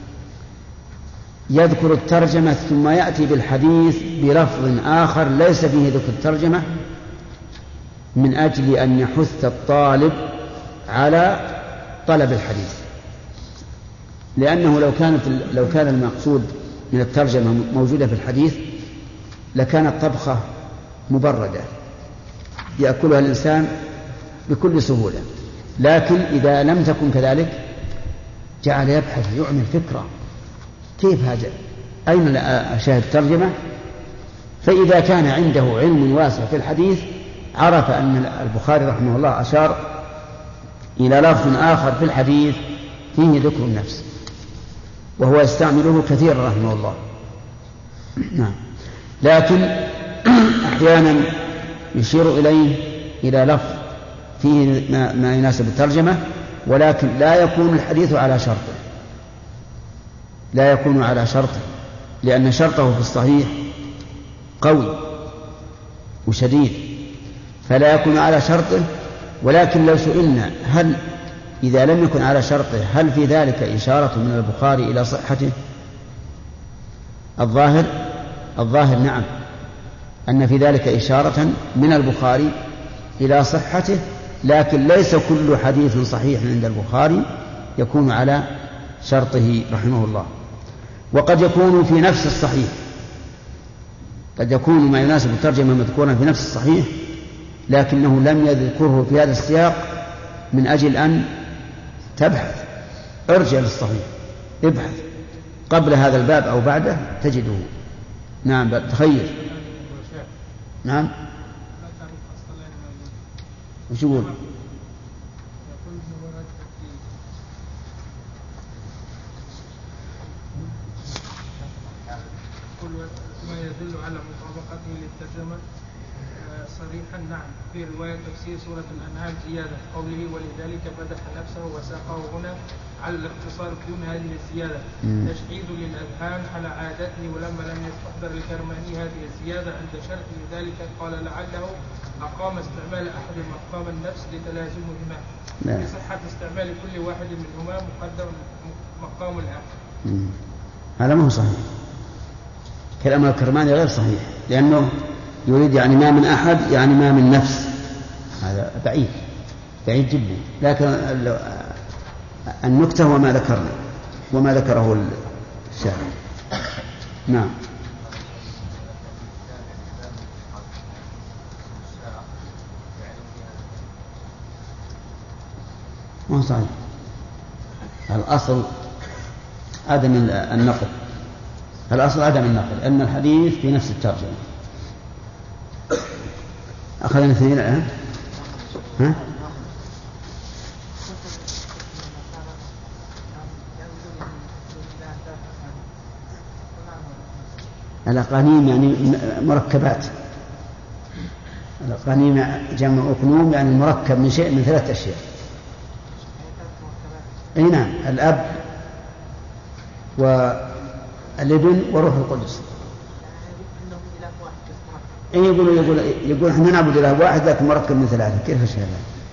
يذكر الترجمة ثم يأتي بالحديث بلفظ آخر ليس فيه ذكر الترجمة، من أجل أن يحث الطالب على طلب الحديث. لأنه لو كانت لو كان المقصود من الترجمة موجودة في الحديث لكانت طبخة مبردة يأكلها الإنسان بكل سهولة، لكن إذا لم تكن كذلك جعل يبحث يعمل فكرة كيف هذا، أين أشاهد الترجمة؟ فإذا كان عنده علم واسع في الحديث عرف أن البخاري رحمه الله أشار إلى لفظ آخر في الحديث فيه ذكر النفس، وهو يستعمله كثيرا رحمه الله. نعم. لكن أحيانا يشير إليه إلى لفظ فيه ما يناسب الترجمة، ولكن لا يكون الحديث على شرطه، لا يكون على شرطه، لأن شرطه في الصحيح قوي وشديد، فلا يكون على شرطه. ولكن لو سئلنا هل إذا لم يكن على شرطه هل في ذلك إشارة من البخاري إلى صحته؟ الظاهر الظاهر نعم، أن في ذلك إشارة من البخاري إلى صحته، لكن ليس كل حديث صحيح عند البخاري يكون على شرطه رحمه الله. وقد يكون في نفس الصحيح، قد يكون ما يناسب الترجمة مذكورا في نفس الصحيح، لكنه لم يذكره في هذا السياق من أجل أن تبحث، ارجع للصحيح، ابحث قبل هذا الباب أو بعده تجده. نعم تخير. نعم وش يقول؟ ما يدل على مطابقته للترجمة صريحا. نعم في رواية تفسير سورة الأنعام زيادة قوله ولذلك فتح نفسه وساقه هنا على الاختصار بدون هذه الزيادة تشديد للأذهان على عادته، ولما لم يستحضر الكرماني هذه الزيادة عند شرحه ذلك قال لعله أقام استعمال أحد مقام النفس لتلازمهما بصحة استعمال كل واحد منهما مقدم مقام الآخر. هذا ما هو صحيح، كلام الكرماني غير صحيح، لأنه يريد يعني ما من أحد يعني ما من نفس، هذا بعيد بعيد جدا. لكن النكتة هو ما ذكرنا وما ذكره الشاعر. نعم ما هو صحيح، الأصل عدم النقل، الأصل عدم النقل، أن الحديث في نفس الترجمة. أخذنا اثنين الآن. ها؟ الأقانيم يعني مركبات، الأقانيم جمع أقنوم يعني مركب من شيء من ثلاث أشياء. أي نعم، الأب والابن وروح القدس. إيه يقول يقول يقول إحنا نعبد إله واحد لكن مركب من ثلاثة، كيف هذا؟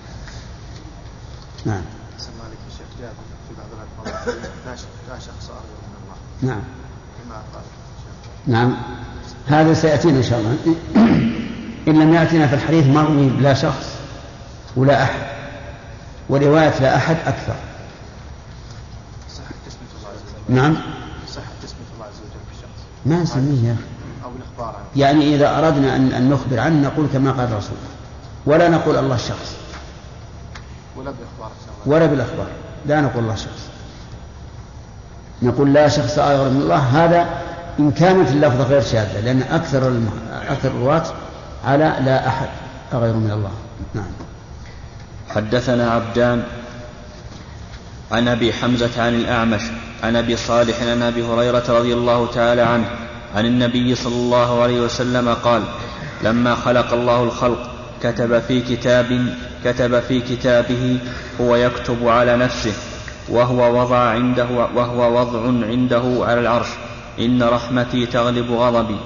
نعم. سمع لك الشيخ جابر في بعض الألفاظ لا شخص أرجو من الله. نعم. كما قال. نعم هذا سيأتينا إن شاء الله. إن لم يأتنا في الحديث مروي لا شخص ولا أحد، ورواية لا أحد أكثر. صحة تسمية الله عز وجل. نعم. صحة تسمية الله عز وجل في الشخص. ما نسميه يا أخي. أو الإخبار عنه. يعني إذا أردنا أن, أن نخبر عنه نقول كما قال الرسول، ولا نقول الله الشخص. ولا بالإخبار. ولا بالأخبار، لا نقول الله شخص، نقول لا شخص غير من الله. هذا إن كانت اللفظة غير شاذة، لأن أكثر الم... أكثر الرواة على لا أحد غير من الله. نعم. حدثنا عبدان عن أبي حمزة عن الأعمش عن أبي صالح عن أبي هريرة رضي الله تعالى عنه عن النبي صلى الله عليه وسلم قال: لما خلق الله الخلق كتب في كتاب كتب في كتابه هو يكتب على نفسه وهو وضع عنده وهو وضع عنده على العرش: إن رحمتي تغلب غضبي.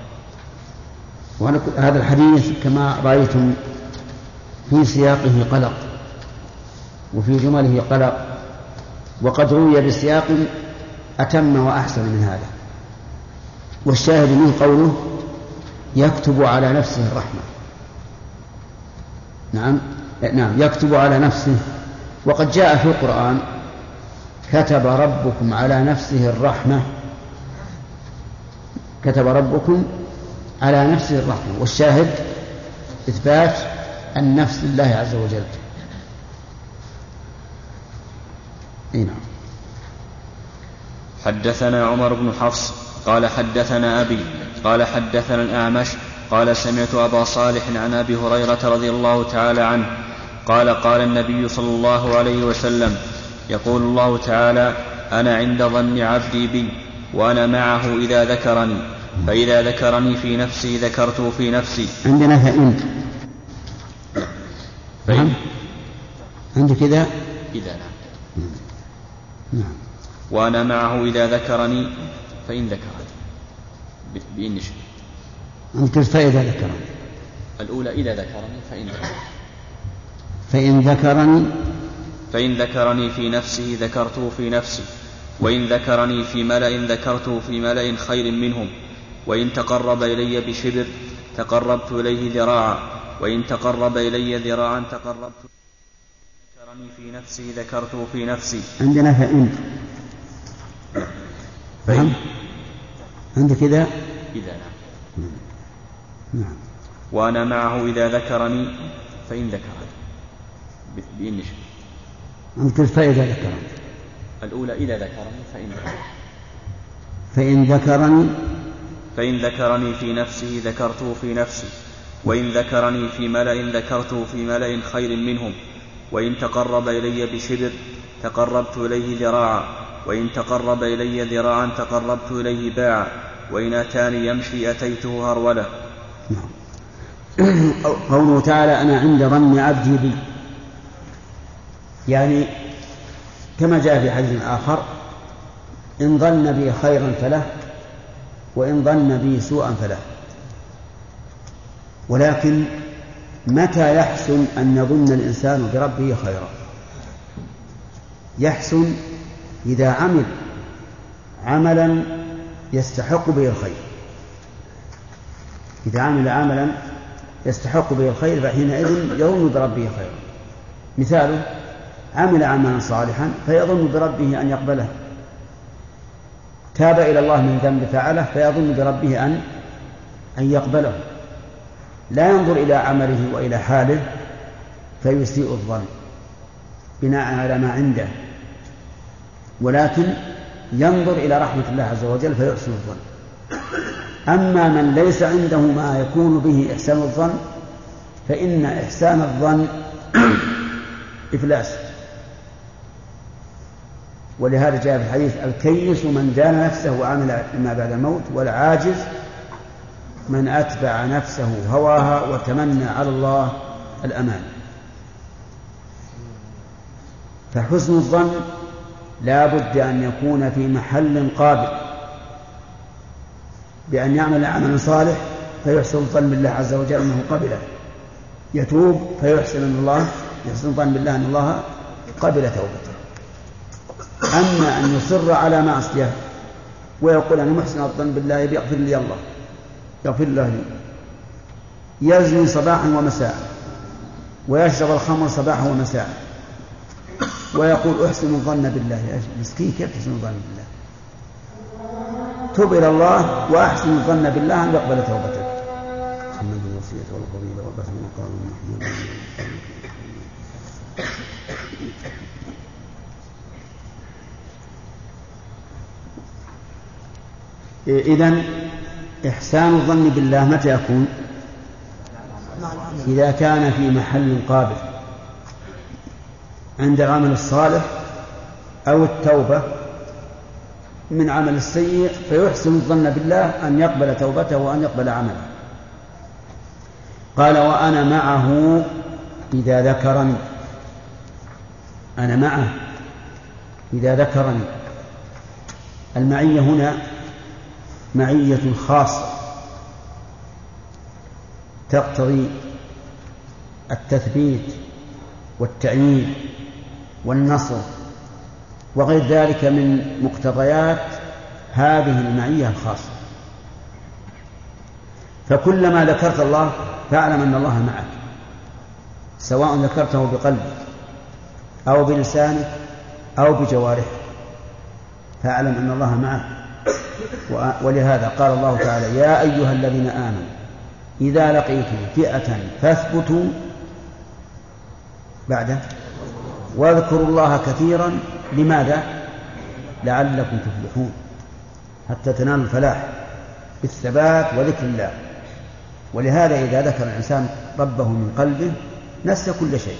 وهذا الحديث كما رأيتم في سياقه قلق وفي جمله قلق، وقد روي بسياق أتم وأحسن من هذا. والشاهد منه قوله يكتب على نفسه الرحمة. نعم نعم يكتب على نفسه. وقد جاء في القرآن كتب ربكم على نفسه الرحمة، كتب ربكم على نفسه الرحمة، والشاهد إثبات النفس لله عز وجل. نعم. حدثنا عمر بن حفص قال حدثنا أبي قال حدثنا الأعمش قال سمعت أبا صالح عن أبي هريرة رضي الله تعالى عنه قال: قال النبي صلى الله عليه وسلم: يقول الله تعالى: أنا عند ظن عبدي بي وأنا معه إذا ذكرني، فإذا ذكرني في نفسي ذكرته في نفسي. عندنا فإن فإن عندك إذا إذا نعم نعم وأنا معه إذا ذكرني فإن ذكرني بإن شئ. عندك فإذا ذكرني الأولى إذا ذكرني فإن ذكرني فإن ذكرني فإن ذكرني في نفسه ذكرته في نفسي، وإن ذكرني في ملأ ذكرته في ملأ خير منهم، وإن تقرب إلي بشبر تقربت إليه ذراعا، وإن تقرب إلي ذراعا تقربت. ذكرني في نفسي ذكرته في نفسي. عندنا فإن فهم عندك إذا إذا نعم نعم وأنا معه إذا ذكرني فإن ذكرني بإن شئ. عندك فإذا ذكرني الأولى إذا ذكرني فإن ذكرني فإن ذكرني فإن ذكرني في نفسه ذكرته في نفسي، وإن ذكرني في ملأ ذكرته في ملأ خير منهم، وإن تقرب إلي بشبر تقربت إليه ذراعا، وإن تقرب إلي ذراعا تقربت إليه باعا، وإن أتاني يمشي أتيته هرولة. قوله تعالى: أنا عند ظن عبدي بي، يعني كما جاء في حديث آخر: إن ظن بي خيرا فله، وإن ظن بي سوءا فله. ولكن متى يحسن أن يظن الإنسان بربه خيرا؟ يحسن إذا عمل عملا يستحق به الخير. إذا عمل عملا يستحق به الخير فحينئذ يظن بربه خيرا. مثاله: عمل عملا صالحا فيظن بربه أن يقبله، تاب إلى الله من ذنب فعله فيظن بربه أن أن يقبله، لا ينظر إلى عمله وإلى حاله فيسيء الظن بناء على ما عنده، ولكن ينظر إلى رحمة الله عز وجل فيحسن الظن. أما من ليس عنده ما يكون به إحسان الظن فإن إحسان الظن إفلاس. ولهذا جاء في الحديث: الكيس من دان نفسه وعمل ما بعد الموت، والعاجز من أتبع نفسه هواها وتمنى على الله الأمان. فحسن الظن لا بد أن يكون في محل قابل، بأن يعمل عملا صالح فيحسن الظن بالله عز وجل أنه قبله، يتوب فيحسن أن الله يحسن الظن بالله أن الله قبل توبته. أما أن يصر على معصية ويقول أنا محسن الظن بالله يغفر لي الله يغفر الله لي يزني صباحا ومساء ويشرب الخمر صباحا ومساء ويقول أحسن الظن بالله. يا مسكين، كيف تحسن الظن بالله؟ تب إلى الله وأحسن الظن بالله أن يقبل توبتك. محمد الوصية والفضيلة والبث المقام محمود. إذن إحسان الظن بالله متى يكون؟ إذا كان في محل قابل عند العمل الصالح أو التوبة من عمل السيء، فيحسن الظن بالله أن يقبل توبته وأن يقبل عمله. قال وأنا معه إذا ذكرني. أنا معه إذا ذكرني. المعية هنا معية خاصة تقتضي التثبيت والتأييد والنصر وغير ذلك من مقتضيات هذه المعية الخاصة. فكلما ذكرت الله فاعلم أن الله معك، سواء ذكرته بقلبك أو بلسانك أو بجوارحك، فاعلم أن الله معك. ولهذا قال الله تعالى يا أيها الذين آمنوا إذا لقيتم فئة فاثبتوا بعده واذكروا الله كثيرا. لماذا؟ لعلكم تفلحون، حتى تنالوا الفلاح بالثبات وذكر الله. ولهذا إذا ذكر الإنسان ربه من قلبه نسى كل شيء.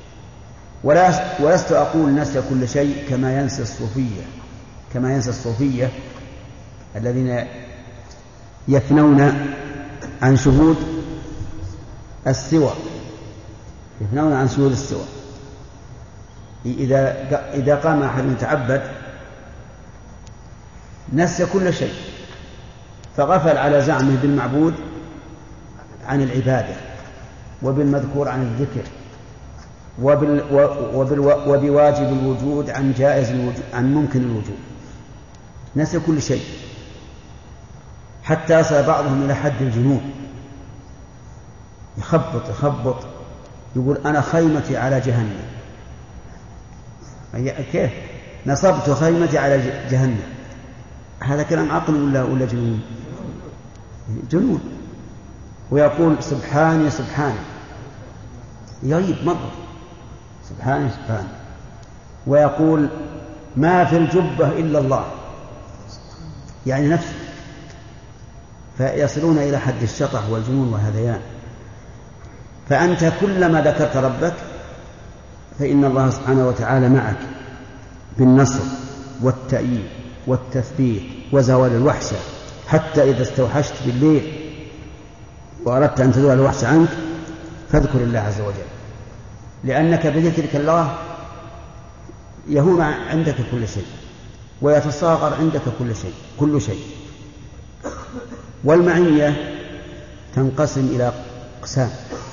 ولست أقول نسى كل شيء كما ينسى الصوفية كما ينسى الصوفية الذين يفنون عن شهود السوى يفنون عن شهود السوى. إذا إذا قام أحد يتعبد نسى كل شيء، فغفل على زعمه بالمعبود عن العبادة، وبالمذكور عن الذكر، وبال وبال وبواجب الوجود عن جائز الوجود عن ممكن الوجود. نسى كل شيء حتى يصل بعضهم إلى حد الجنون، يخبط يخبط يقول أنا خيمتي على جهنم. كيف؟ نصبت خيمتي على جهنم. هذا كلام عقل ولا ولا جنون؟ جنون. ويقول سبحاني سبحاني، يغيب مرة سبحاني سبحاني. ويقول ما في الجبة إلا الله، يعني نفسه. فيصلون إلى حد الشطح والجنون والهذيان. فأنت كلما ذكرت ربك فإن الله سبحانه وتعالى معك بالنصر والتأييد والتثبيت وزوال الوحشة. حتى إذا استوحشت بالليل وأردت أن تزول الوحشة عنك فاذكر الله عز وجل، لأنك بذكرك الله يهون عندك كل شيء ويتصاغر عندك كل شيء كل شيء. والمعية تنقسم إلى أقسام: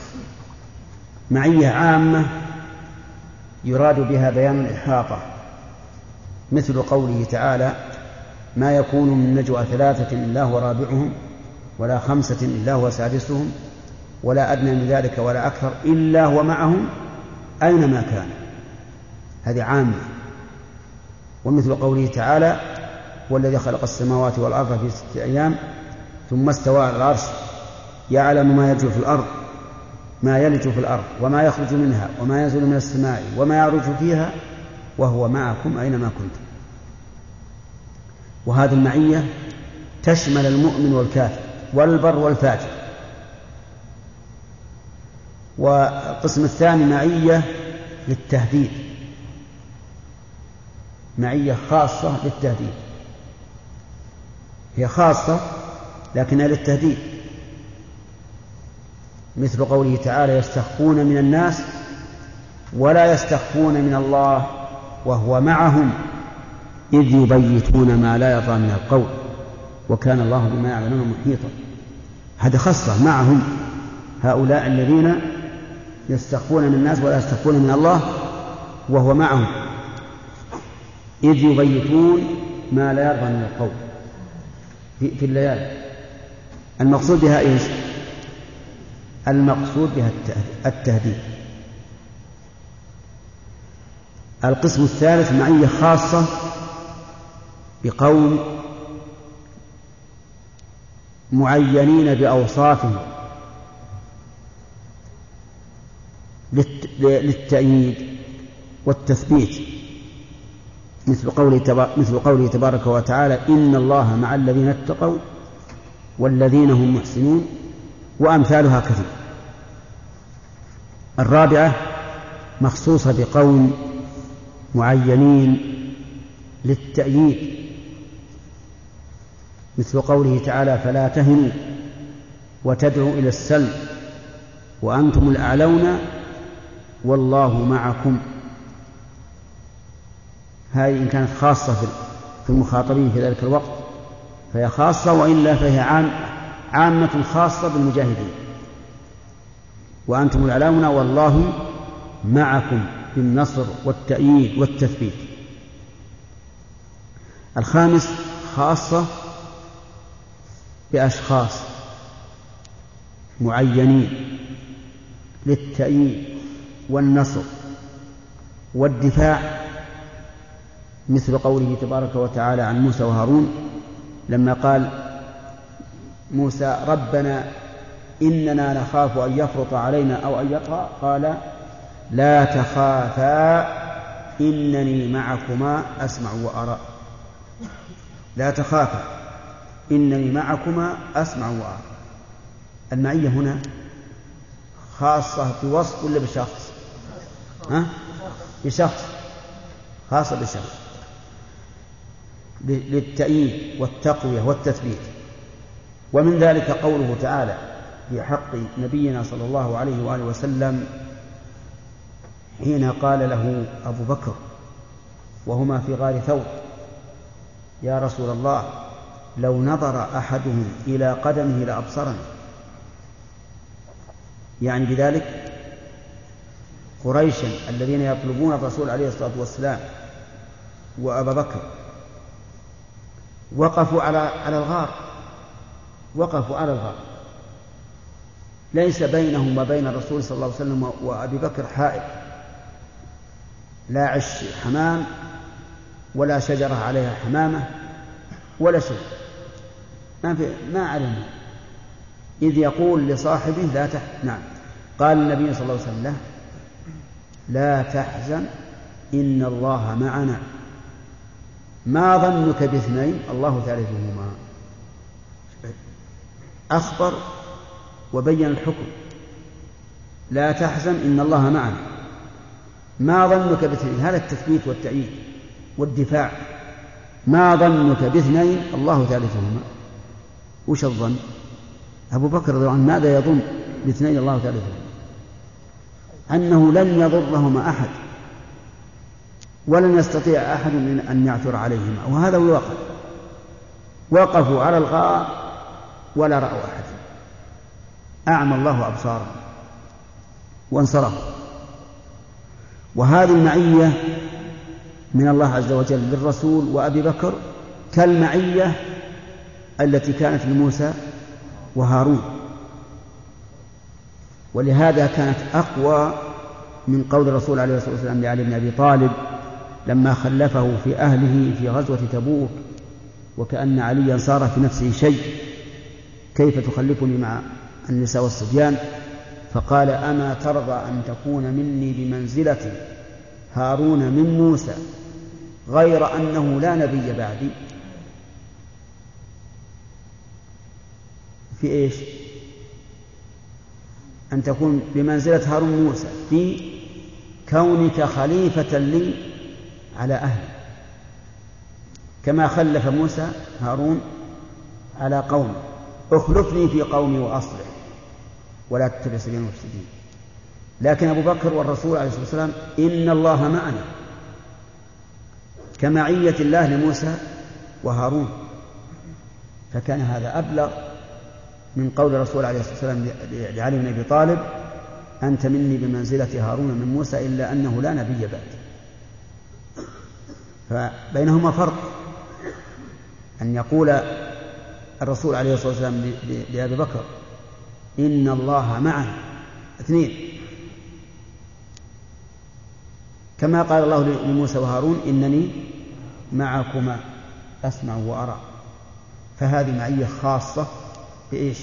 معية عامة يراد بها بيان الإحاطة، مثل قوله تعالى ما يكون من نجوى ثلاثة إلا هو رابعهم ولا خمسة إلا هو سادسهم ولا أدنى من ذلك ولا أكثر إلا هو معهم أينما كان. هذه عامة. ومثل قوله تعالى والذي خلق السماوات والأرض في ستة أيام ثم استوى على العرش يعلم ما يجري في الأرض ما يلج في الأرض وما يخرج منها وما ينزل من السماء وما يعرج فيها وهو معكم أينما كنتم. وهذه المعية تشمل المؤمن والكافر والبر والفاجر. والقسم الثاني معية للتهديد، معية خاصة للتهديد، هي خاصة لكنها للتهديد، مثل قوله تعالى يستخفون من الناس ولا يستخفون من الله وهو معهم إذ يبيتون ما لا يرضى من القول وكان الله بما يعملون محيطا. هذا خاصة معهم، هؤلاء الذين يستخفون من الناس ولا يستخفون من الله وهو معهم إذ يبيتون ما لا يرضى من القول في, في الليالي. المقصود بها إيش؟ المقصود بها التهديد. القسم الثالث معية خاصة بقوم معينين بأوصافهم للتأييد والتثبيت، مثل قوله مثل قوله تبارك وتعالى: إن الله مع الذين اتقوا والذين هم محسنون، وأمثالها كثير. الرابعة مخصوصة بقوم معينين للتأييد، مثل قوله تعالى: فلا تهنوا وتدعوا إلى السلم وأنتم الأعلون والله معكم. هذه إن كانت خاصة في المخاطبين في ذلك الوقت فهي خاصة، وإلا فهي عام عامة خاصة بالمجاهدين. وأنتم الأعلون والله معكم بالنصر والتأييد والتثبيت. الخامس خاصة بأشخاص معينين للتأييد والنصر والدفاع، مثل قوله تبارك وتعالى عن موسى وهارون لما قال موسى: ربنا إننا نخاف أن يفرط علينا أو أن يطغى، قال: لا تخافا إنني معكما أسمع وأرى. لا تخافا إنني معكما أسمع وأرى. المعية هنا خاصة بوصف ولا بشخص؟ ها؟ بشخص، خاصة بشخص للتأييد والتقوية والتثبيت. ومن ذلك قوله تعالى في حق نبينا صلى الله عليه وآله وسلم حين قال له أبو بكر وهما في غار ثور: يا رسول الله لو نظر أحدهم إلى قدمه لأبصرني. يعني بذلك قريشا الذين يطلبون الرسول عليه الصلاة والسلام وأبا بكر وقفوا على على الغار، وقفوا على الغار، ليس بينهم وبين الرسول صلى الله عليه وسلم وأبي بكر حائط، لا عش حمام ولا شجرة عليها حمامة ولا شيء، ما في ما علمنا. إذ يقول لصاحبه: لا تحزن. نعم، قال النبي صلى الله عليه وسلم: لا تحزن إن الله معنا، ما ظنك باثنين الله ثالثهما. أخبر وبين الحكم: لا تحزن إن الله معنا، ما ظنك باثنين. هذا التثبيت والتأييد والدفاع. ما ظنك باثنين الله ثالثهما. وش الظن؟ أبو بكر رضي الله عنه ماذا يظن باثنين الله ثالثهما؟ أنه لن يضرهما أحد ولن يستطيع أحد من أن يعثر عليهما، وهذا هو الواقع. وقفوا على الغار ولا رأوا أحد، أعمى الله أبصارهم وانصرفوا. وهذه المعية من الله عز وجل للرسول وأبي بكر كالمعية التي كانت لموسى وهارون، ولهذا كانت أقوى من قول الرسول عليه الصلاة والسلام لعلي بن أبي طالب لما خلفه في أهله في غزوة تبوك وكأن عليا صار في نفسه شيء: كيف تخلفني مع النساء والصبيان؟ فقال: أما ترضى أن تكون مني بمنزلة هارون من موسى غير أنه لا نبي بعدي؟ في إيش؟ أن تكون بمنزلة هارون موسى في كونك خليفة لي على أهلي، كما خلف موسى هارون على قومه: اخلفني في قومي وأصلح ولا تتبع سبيل المفسدين. لكن أبو بكر والرسول عليه الصلاة والسلام إن الله معنا، كمعية الله لموسى وهارون. فكان هذا أبلغ من قول الرسول عليه الصلاة والسلام لعلي بن أبي طالب: أنت مني بمنزلة هارون من موسى إلا أنه لا نبي بعد. فبينهما فرق، أن يقول الرسول عليه الصلاة والسلام لأبي بكر: إن الله معنا. اثنين، كما قال الله لموسى وهارون إنني معكما أسمع وأرى. فهذه معية خاصة بإيش؟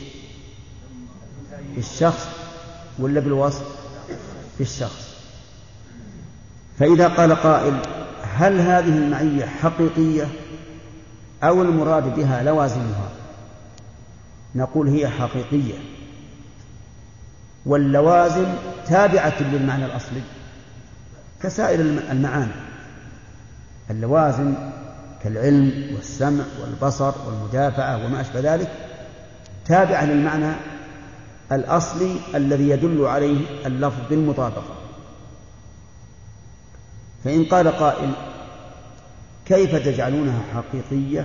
بالشخص ولا بالوصف؟ بالشخص. فإذا قال قائل هل هذه المعية حقيقية أو المراد بها لوازمها؟ نقول هي حقيقية، واللوازم تابعة للمعنى الأصلي كسائر المعاني. اللوازم كالعلم والسمع والبصر والمدافعة وما أشبه ذلك تابعة للمعنى الأصلي الذي يدل عليه اللفظ بالمطابقة. فإن قال قائل كيف تجعلونها حقيقية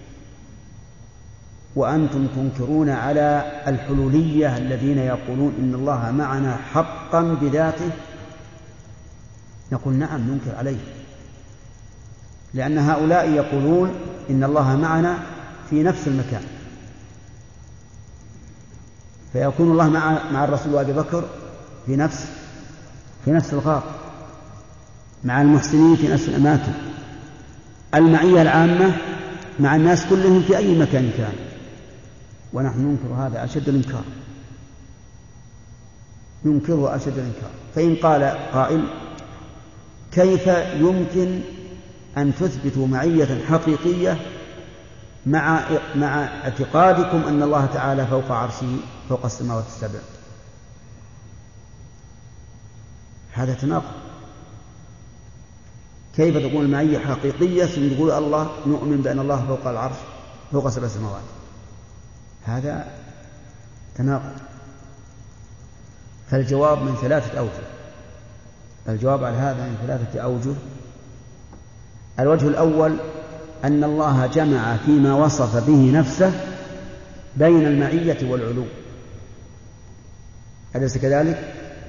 وأنتم تنكرون على الحلولية الذين يقولون إن الله معنا حقا بذاته؟ نقول نعم ننكر عليه، لأن هؤلاء يقولون إن الله معنا في نفس المكان، فيكون الله مع مع الرسول وأبي بكر في نفس في نفس الغار، مع المحسنين في نفس الأماكن. المعية العامة مع الناس كلهم في أي مكان كان، ونحن ننكر هذا أشد الإنكار، ننكره أشد الإنكار. فإن قال قائل كيف يمكن أن تثبتوا معية حقيقية مع مع اعتقادكم أن الله تعالى فوق عرشه فوق السماوات السبع؟ هذا تناقض. كيف تكون المعية حقيقية ثم تقول الله نؤمن بأن الله فوق العرش فوق سبع سماوات؟ هذا تناقض. فالجواب من ثلاثة أوجه. الجواب على هذا من ثلاثة أوجه. الوجه الأول أن الله جمع فيما وصف به نفسه بين المعية والعلو، أليس كذلك؟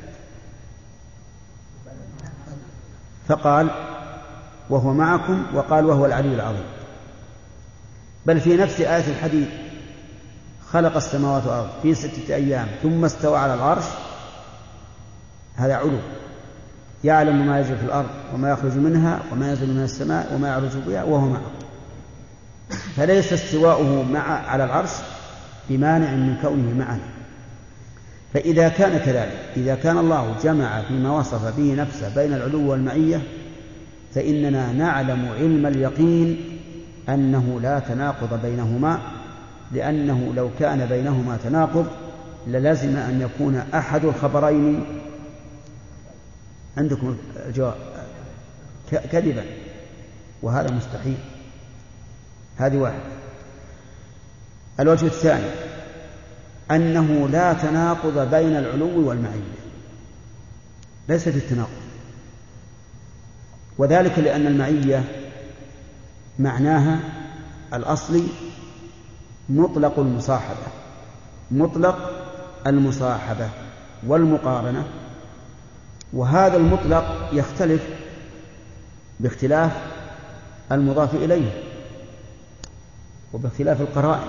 فقال وهو معكم، وقال وهو العلي العظيم. بل في نفس آية الحديد خلق السماوات والأرض في ستة أيام ثم استوى على العرش، هذا علو، يعلم ما يجري في الأرض وما يخرج منها وما ينزل من السماء وما يعرج بها وهو معه. فليس استواؤه مع على العرش بمانع من كونه معنا. فإذا كان كذلك، إذا كان الله جمع فيما وصف به نفسه بين العلو والمعية، فإننا نعلم علم اليقين أنه لا تناقض بينهما، لأنه لو كان بينهما تناقض للزم أن يكون أحد الخبرين عندكم الجواب كذبا، وهذا مستحيل. هذه واحد. الوجه الثاني أنه لا تناقض بين العلو والمعية، ليس في التناقض، وذلك لأن المعية معناها الأصلي مطلق المصاحبة، مطلق المصاحبة والمقارنة، وهذا المطلق يختلف باختلاف المضاف إليه وباختلاف القرائن.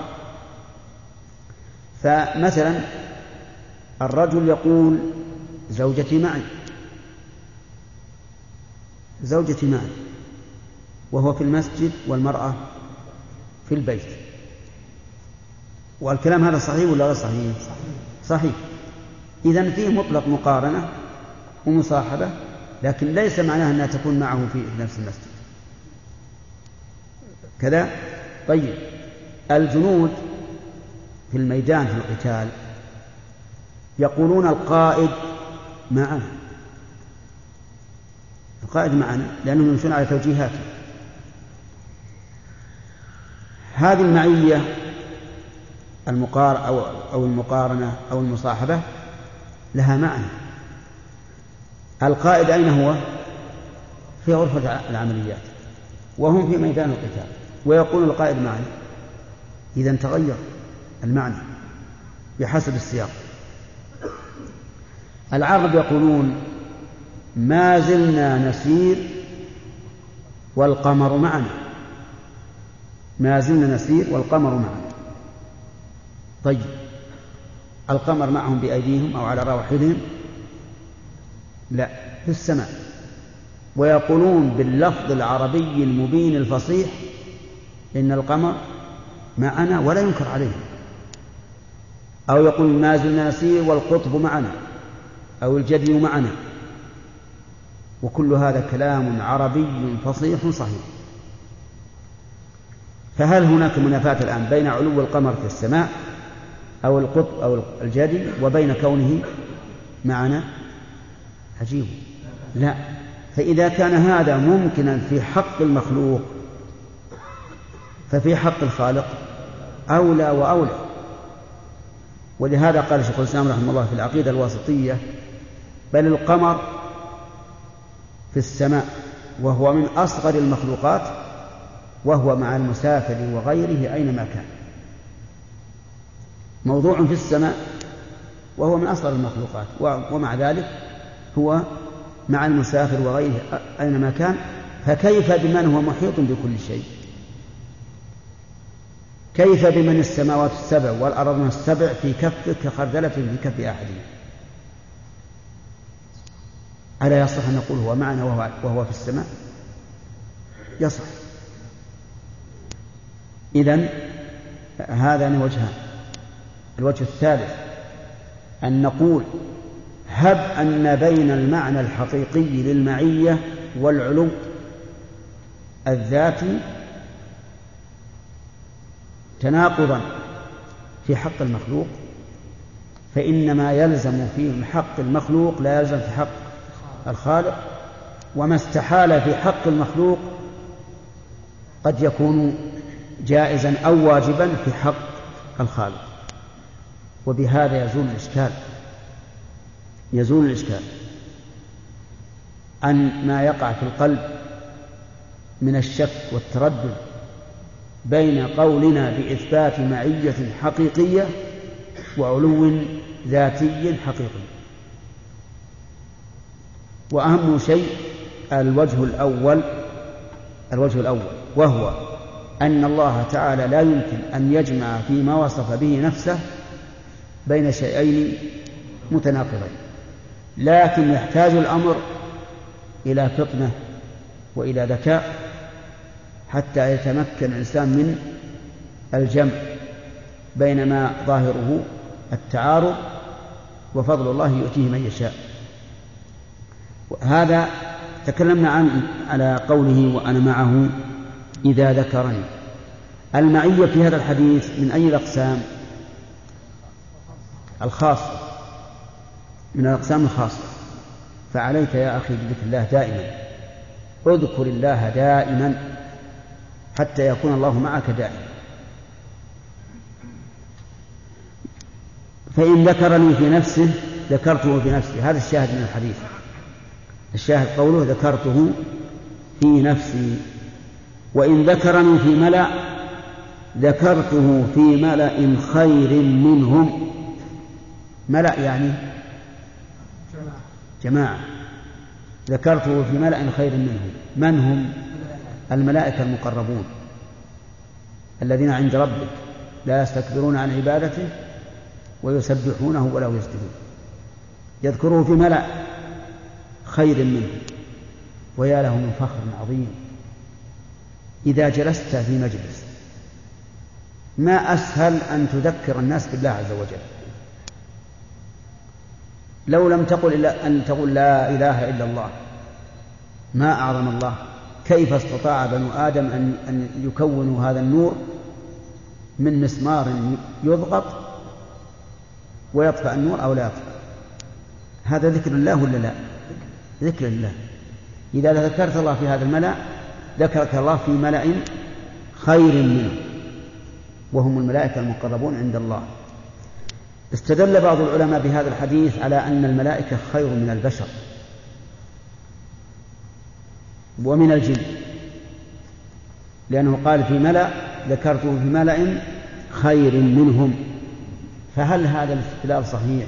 فمثلا الرجل يقول زوجتي معي، زوجتي معي، وهو في المسجد والمرأة في البيت. والكلام هذا صحيح ولا غير صحيح؟ صحيح. إذن فيه مطلق مقارنة ومصاحبة، لكن ليس معناه أنها تكون معه في نفس المسجد كذا. طيب الجنود في الميدان في القتال يقولون القائد معنا، القائد معنا، لأنهم يمشون على توجيهاته. هذه المعية المقار أو أو المقارنة أو المصاحبة لها معنى. القائد أين هو؟ في غرفة العمليات وهم في ميدان القتال، ويقول القائد معنا، إذن تغير المعنى بحسب السياق. العرب يقولون ما زلنا نسير والقمر معنا، ما زلنا نسير والقمر معنا. طيب القمر معهم بأيديهم أو على رواحلهم؟ لا، في السماء. ويقولون باللفظ العربي المبين الفصيح إن القمر معنا ولا ينكر عليهم، أو يقول ما زلنا نسير والقطب معنا أو الجدي معنا، وكل هذا كلام عربي فصيح صحيح. فهل هناك منافاة الآن بين علو القمر في السماء أو القطب أو الجدي وبين كونه معنا؟ عجيب. لا. فإذا كان هذا ممكنا في حق المخلوق ففي حق الخالق أولى وأولى. ولهذا قال شيخ الإسلام رحمه الله في العقيدة الواسطية: بل القمر في السماء وهو من أصغر المخلوقات وهو مع المسافر وغيره أينما كان. موضوع في السماء وهو من أصغر المخلوقات، ومع ذلك هو مع المسافر وغيره أينما كان، فكيف بمن هو محيط بكل شيء؟ كيف بمن السماوات السبع والأرض السبع في كفه كخردلة في كف أحدهم؟ ألا يصح أن نقول هو معنا وهو, وهو في السماء؟ يصح. إذن هذان وجهان. الوجه الثالث أن نقول هب أن بين المعنى الحقيقي للمعية والعلو الذاتي تناقضا في حق المخلوق، فإنما يلزم في حق المخلوق لا يلزم في حق الخالق، وما استحال في حق المخلوق قد يكون جائزا أو واجبا في حق الخالق. وبهذا يزول الإشكال يزول الإشكال عن ما يقع في القلب من الشك والتردد بين قولنا بإثبات معية حقيقية وعلو ذاتي حقيقي. وأهم شيء الوجه الأول الوجه الأول وهو أن الله تعالى لا يمكن أن يجمع فيما وصف به نفسه بين شيئين متناقضين، لكن يحتاج الأمر إلى فطنة وإلى ذكاء حتى يتمكن الإنسان من الجمع بين ما ظاهره التعارض وفضل الله يؤتيه من يشاء. هذا تكلمنا عن على قوله وأنا معه إذا ذكرني. المعية في هذا الحديث من أي الأقسام؟ الخاصة، من الأقسام الخاصة. فعليك يا أخي بذكر الله دائما، اذكر الله دائما حتى يكون الله معك دائما. فإن ذكرني في نفسه ذكرته في نفسي، هذا الشاهد من الحديث. الشاهد قوله ذكرته في نفسي. وإن ذكرني في ملأ ذكرته في ملأ خير منهم. ملأ يعني جماعة. ذكرته في ملأ خير منهم. من هم؟ الملائكة المقربون الذين عند ربك لا يستكبرون عن عبادته ويسبحونه ولا يسجدون. يذكره في ملأ خير منه، ويا له من فخر عظيم. إذا جلست في مجلس ما أسهل أن تذكر الناس بالله عز وجل. لو لم تقل إلا أن تقول لا إله إلا الله ما أعظم الله. كيف استطاع بنو آدم أن, أن يكونوا هذا النور من مسمار يضغط ويطفأ النور أو لا يطفأ؟ هذا ذكر الله ولا لا؟ ذكر الله. إذا ذكرت الله في هذا الملأ ذكرك الله في ملأ خير منه، وهم الملائكة المقربون عند الله. استدل بعض العلماء بهذا الحديث على أن الملائكة خير من البشر ومن الجن، لأنه قال في ملأ ذكرته في ملأ خير منهم. فهل هذا الاستدلال صحيح؟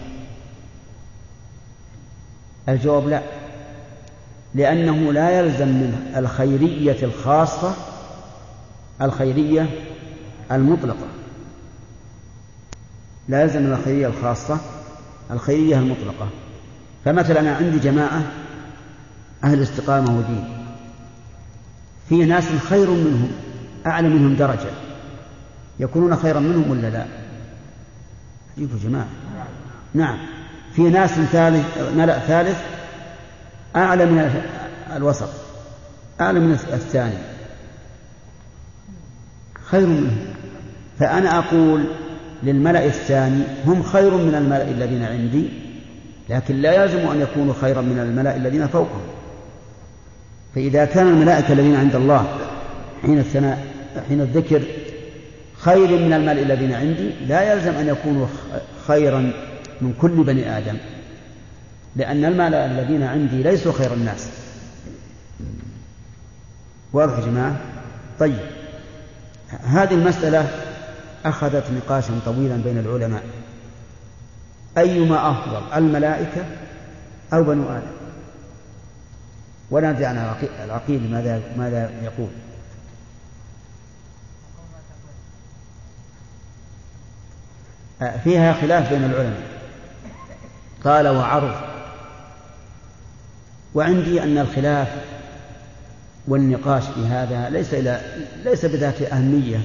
الجواب لا، لأنه لا يلزم من الخيرية الخاصة الخيرية المطلقة، لا يلزم من الخيرية الخاصة الخيرية المطلقة. فمثلا أنا عندي جماعة أهل استقامة ودين، في ناس خير منهم أعلى منهم درجة، يكونون خيرا منهم ولا لا؟ يجيبوا جماعة. نعم. في ناس ثالث ملأ ثالث أعلى من الوسط، أعلى من الثاني، خير منهم. فأنا أقول للملأ الثاني هم خير من الملأ الذين عندي، لكن لا يلزم أن يكونوا خيرا من الملأ الذين فوقهم. فإذا كان الملائكة الذين عند الله حين الثناء حين الذكر خير من الملأ الذين عندي، لا يلزم أن يكونوا خيرا من كل بني آدم، لأن الملأ الذين عندي ليسوا خير الناس. واضح يا جماعة؟ طيب، هذه المسألة أخذت نقاشا طويلا بين العلماء، أيما أفضل الملائكة أو بنو آدم؟ ولا ندري عن العقيل ماذا ماذا يقول. فيها خلاف بين العلماء، قال وعرض. وعندي أن الخلاف والنقاش في هذا ليس إلى ليس بذات أهمية،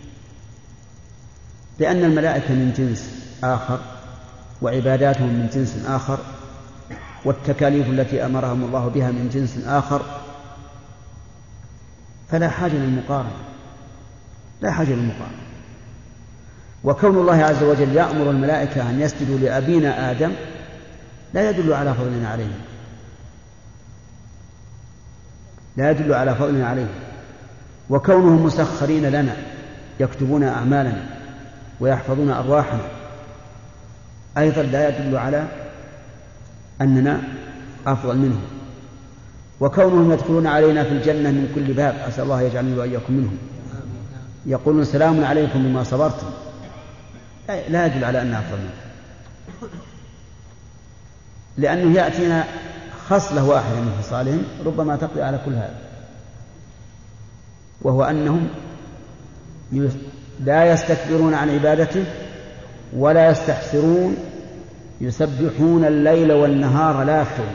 لأن الملائكة من جنس آخر وعباداتهم من جنس آخر والتكاليف التي أمرهم الله بها من جنس آخر، فلا حاجة للمقارنة، لا حاجة للمقارنة. وكون الله عز وجل يأمر الملائكة أن يسجدوا لأبينا آدم لا يدل على فضلنا عليه، لا يدل على فضلنا عليه. وكونهم مسخرين لنا يكتبون أعمالنا ويحفظون أرواحنا أيضا لا يدل على أننا أفضل منهم. وكونهم يدخلون علينا في الجنة من كل باب، أسأل الله يجعلني وإياكم منهم، يقولون سلام عليكم بما صبرتم، لا يدل على أننا أفضل منهم، لأنه يأتينا خصلة واحدة من خصالهم ربما تقضي على كل هذا، وهو أنهم لا يستكبرون عن عبادته ولا يستحسرون، يسبحون الليل والنهار لا يفترون.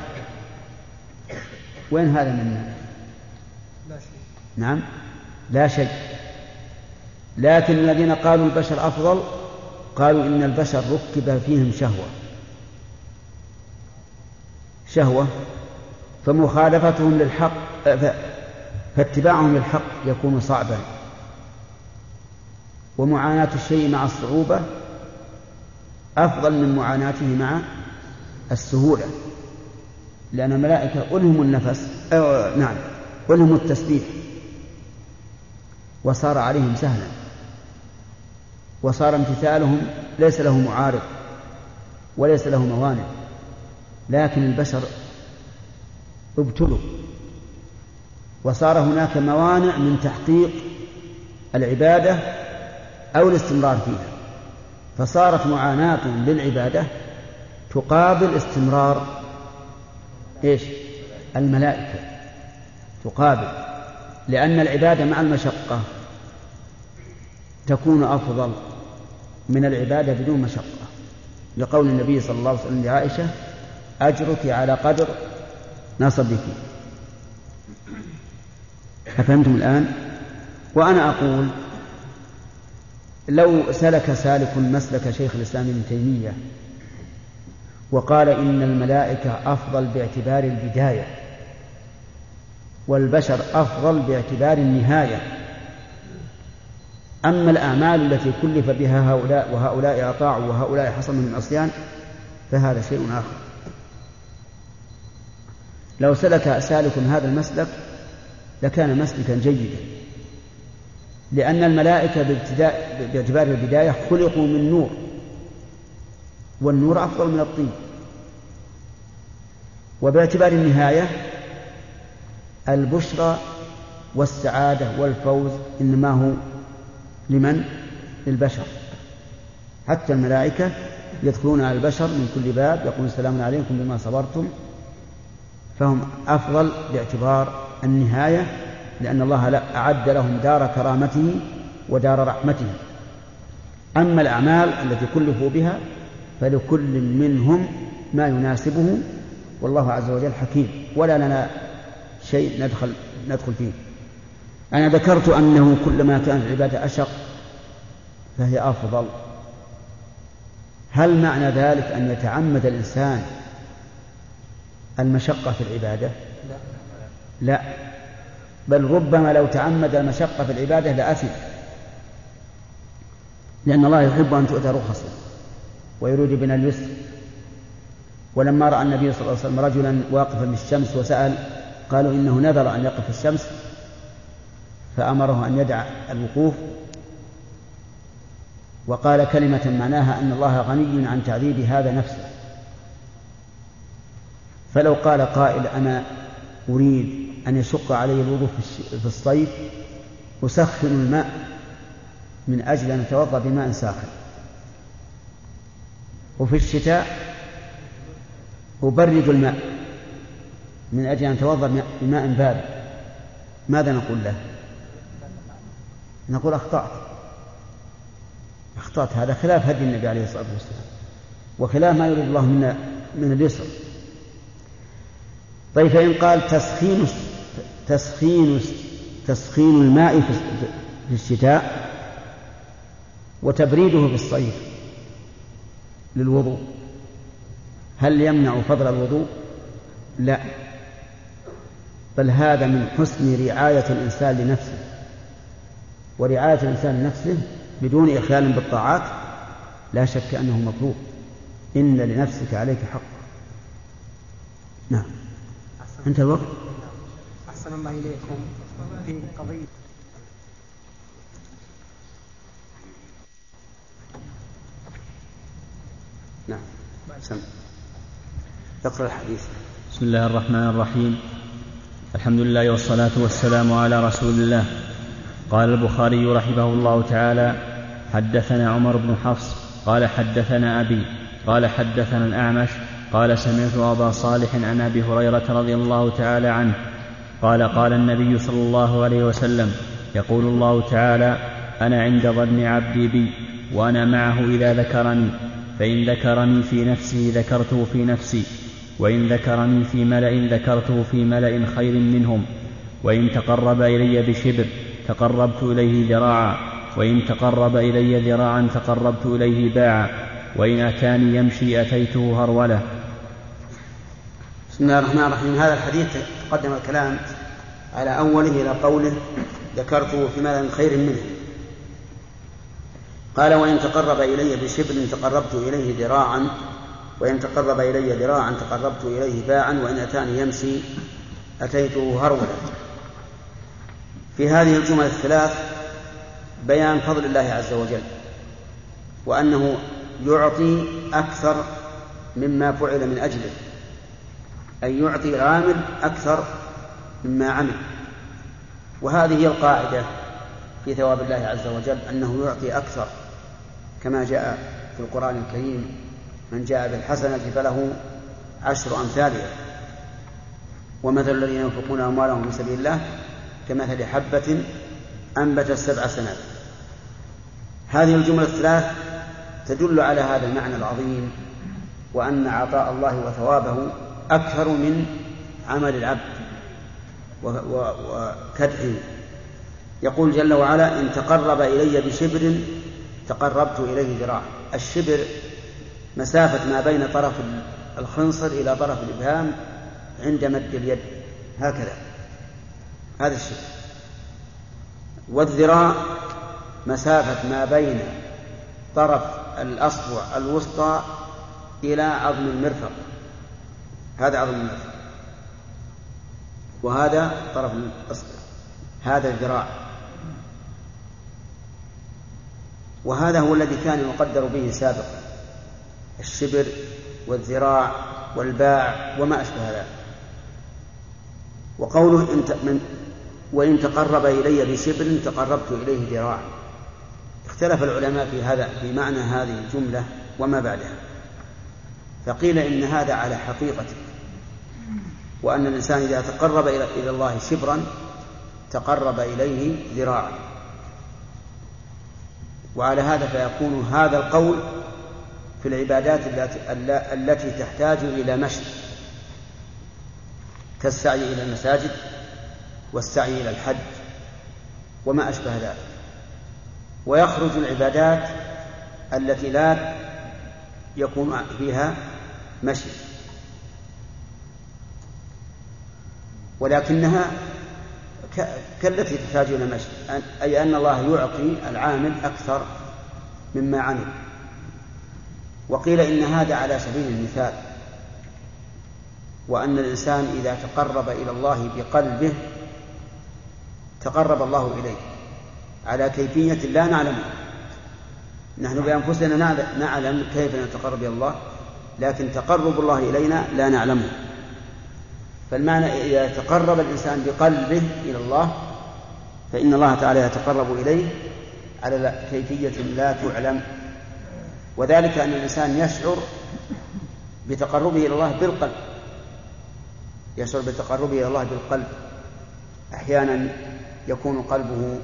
وين هذا منا؟ لا شيء. نعم، لا شيء. لكن الذين قالوا البشر أفضل قالوا إن البشر ركب فيهم شهوة شهوة فمخالفتهم للحق فاتباعهم للحق يكون صعبا، ومعاناة الشيء مع الصعوبة أفضل من معاناته مع السهولة، لأن الملائكة ألهم النفس أو نعم ألهم التسبيح وصار عليهم سهلا، وصار امتثالهم ليس له معارض وليس له موانع. لكن البشر ابتلوا وصار هناك موانع من تحقيق العبادة أو الاستمرار فيها، فصارت معاناة للعبادة تقابل استمرار إيش؟ الملائكة تقابل، لأن العبادة مع المشقة تكون أفضل من العبادة بدون مشقة، لقول النبي صلى الله عليه وسلم لعائشة أجرك على قدر نصبك. أفهمتم الآن؟ وأنا أقول لو سلك سالك مسلك شيخ الإسلام ابن تيمية وقال إن الملائكة أفضل باعتبار البداية والبشر أفضل باعتبار النهاية، أما الأعمال التي كلف بها هؤلاء وهؤلاء أطاعوا وهؤلاء حصل من العصيان فهذا شيء آخر. لو سلك سالك هذا المسلك لكان مسلكا جيدا، لأن الملائكة باعتبار البداية خلقوا من نور، والنور أفضل من الطين. وباعتبار النهاية البشرى والسعادة والفوز إنما هو لمن؟ للبشر. حتى الملائكة يدخلون على البشر من كل باب يقولون سلام عليكم بما صبرتم، فهم أفضل باعتبار النهاية، لأن الله أعد لهم دار كرامته ودار رحمته. أما الأعمال التي كلفوا بها فلكل منهم ما يناسبه، والله عز وجل حكيم ولا لنا شيء ندخل, ندخل فيه. أنا ذكرت أنه كلما كانت العبادة أشق فهي أفضل. هل معنى ذلك أن يتعمد الإنسان المشقة في العبادة؟ لا, لا. بل ربما لو تعمد المشقة في العبادة لأثم، لأن الله يحب أن تؤتى رخصه ويريد بنا اليسر. ولما رأى النبي صلى الله عليه وسلم رجلا واقفا بالشمس وسأل، قالوا إنه نذر أن يقف في الشمس، فأمره أن يدع الوقوف، وقال كلمة معناها أن الله غني عن تعذيب هذا نفسه. فلو قال قائل أنا أريد أن يشق علي الوضوء في الصيف أسخن الماء من أجل أن أتوضأ بماء ساخن، وفي الشتاء أبرد الماء من أجل أن أتوضأ بماء بارد، ماذا نقول له؟ نقول أخطأت أخطأت هذا خلاف هدي النبي عليه الصلاة والسلام، وخلاف ما يريد الله من من اليسر. طيب فإن قال تسخين تسخين تسخين الماء في الشتاء وتبريده في الصيف للوضوء، هل يمنع فضل الوضوء؟ لا، بل هذا من حسن رعاية الإنسان لنفسه، ورعاية الإنسان لنفسه بدون إخلال بالطاعات لا شك أنه مطلوب. إن لنفسك عليك حق. نعم. أنت الوقت. أحسن الله إليكم في قضية نعم. سم. اقرأ الحديث. بسم الله الرحمن الرحيم. الحمد لله والصلاة والسلام على رسول الله. قال البخاري رحمه الله تعالى: حدثنا عمر بن حفص قال حدثنا أبي قال حدثنا الأعمش قال سمعت أبا صالح عن أبي هريرة رضي الله تعالى عنه قال: قال النبي صلى الله عليه وسلم: يقول الله تعالى: أنا عند ظن عبدي بي وأنا معه إذا ذكرني، فإن ذكرني في نفسه ذكرته في نفسي، وإن ذكرني في ملأ ذكرته في ملأ خير منهم، وإن تقرب إلي بشبر تقربت إليه ذراعا، وإن تقرب إلي ذراعا تقربت إليه باعا، وإن أتاني يمشي أتيته هرولة. بسم الله الرحمن الرحيم. هذا الحديث تقدم الكلام على أوله إلى قوله ذكرته في ملأ خير منه. قال: وإن تقرب إلي بشبر تقربت إليه ذراعا، وإن تقرب إلي ذراعا تقربت إليه باعا، وإن أتاني يمشي أتيته هرولا. في هذه الجمل الثلاث بيان فضل الله عز وجل، وأنه يعطي أكثر مما فعل من أجله، أي يعطي العامل أكثر مما عمل. وهذه هي القاعدة في ثواب الله عز وجل، أنه يعطي أكثر، كما جاء في القرآن الكريم: من جاء بالحسنة فله عشر أمثالها، ومثل الذين ينفقون أموالهم في سبيل الله كمثل حبة أنبتت سبع سنابل. هذه الجملة الثلاث تدل على هذا المعنى العظيم، وأن عطاء الله وثوابه أكثر من عمل العبد وكدحه. يقول جل وعلا: إن تقرب إلي بشبر تقربت إليه ذراعا. الشبر مسافة ما بين طرف الخنصر إلى طرف الإبهام عند مد اليد، هكذا، هذا الشبر. والذراع مسافة ما بين طرف الأصبع الوسطى إلى عظم المرفق، هذا عظم المرفق، وهذا طرف الأصبع، هذا الذراع. وهذا هو الذي كان يقدر به سابقا: الشبر والذراع والباع وما أشبه ذلك. وقوله إن من وإن تقرب إلي بشبر تقربت إليه ذراعا، اختلف العلماء في هذا في معنى هذه الجملة وما بعدها، فقيل إن هذا على حقيقته، وأن الإنسان إذا تقرب إلى الله شبرا تقرب إليه ذراعا. وعلى هذا فيكون هذا القول في العبادات التي تحتاج إلى مشي كالسعي إلى المساجد والسعي إلى الحج وما أشبه ذلك. ويخرج العبادات التي لا يكون فيها مشي ولكنها كالتي تحتاج إلى مشي، أي أن الله يعطي العامل أكثر مما عمل. وقيل إن هذا على سبيل المثال، وأن الإنسان إذا تقرب إلى الله بقلبه تقرب الله إليه على كيفية لا نعلمها. نحن بأنفسنا نعلم كيف نتقرب إلى الله، لكن تقرب الله إلينا لا نعلمه. فالمعنى إذا تقرب الإنسان بقلبه إلى الله فإن الله تعالى يتقرب إليه على كيفية لا تعلم، وذلك أن الإنسان يشعر بتقربه إلى الله بالقلب، يشعر بتقربه إلى الله بالقلب. أحيانا يكون قلبه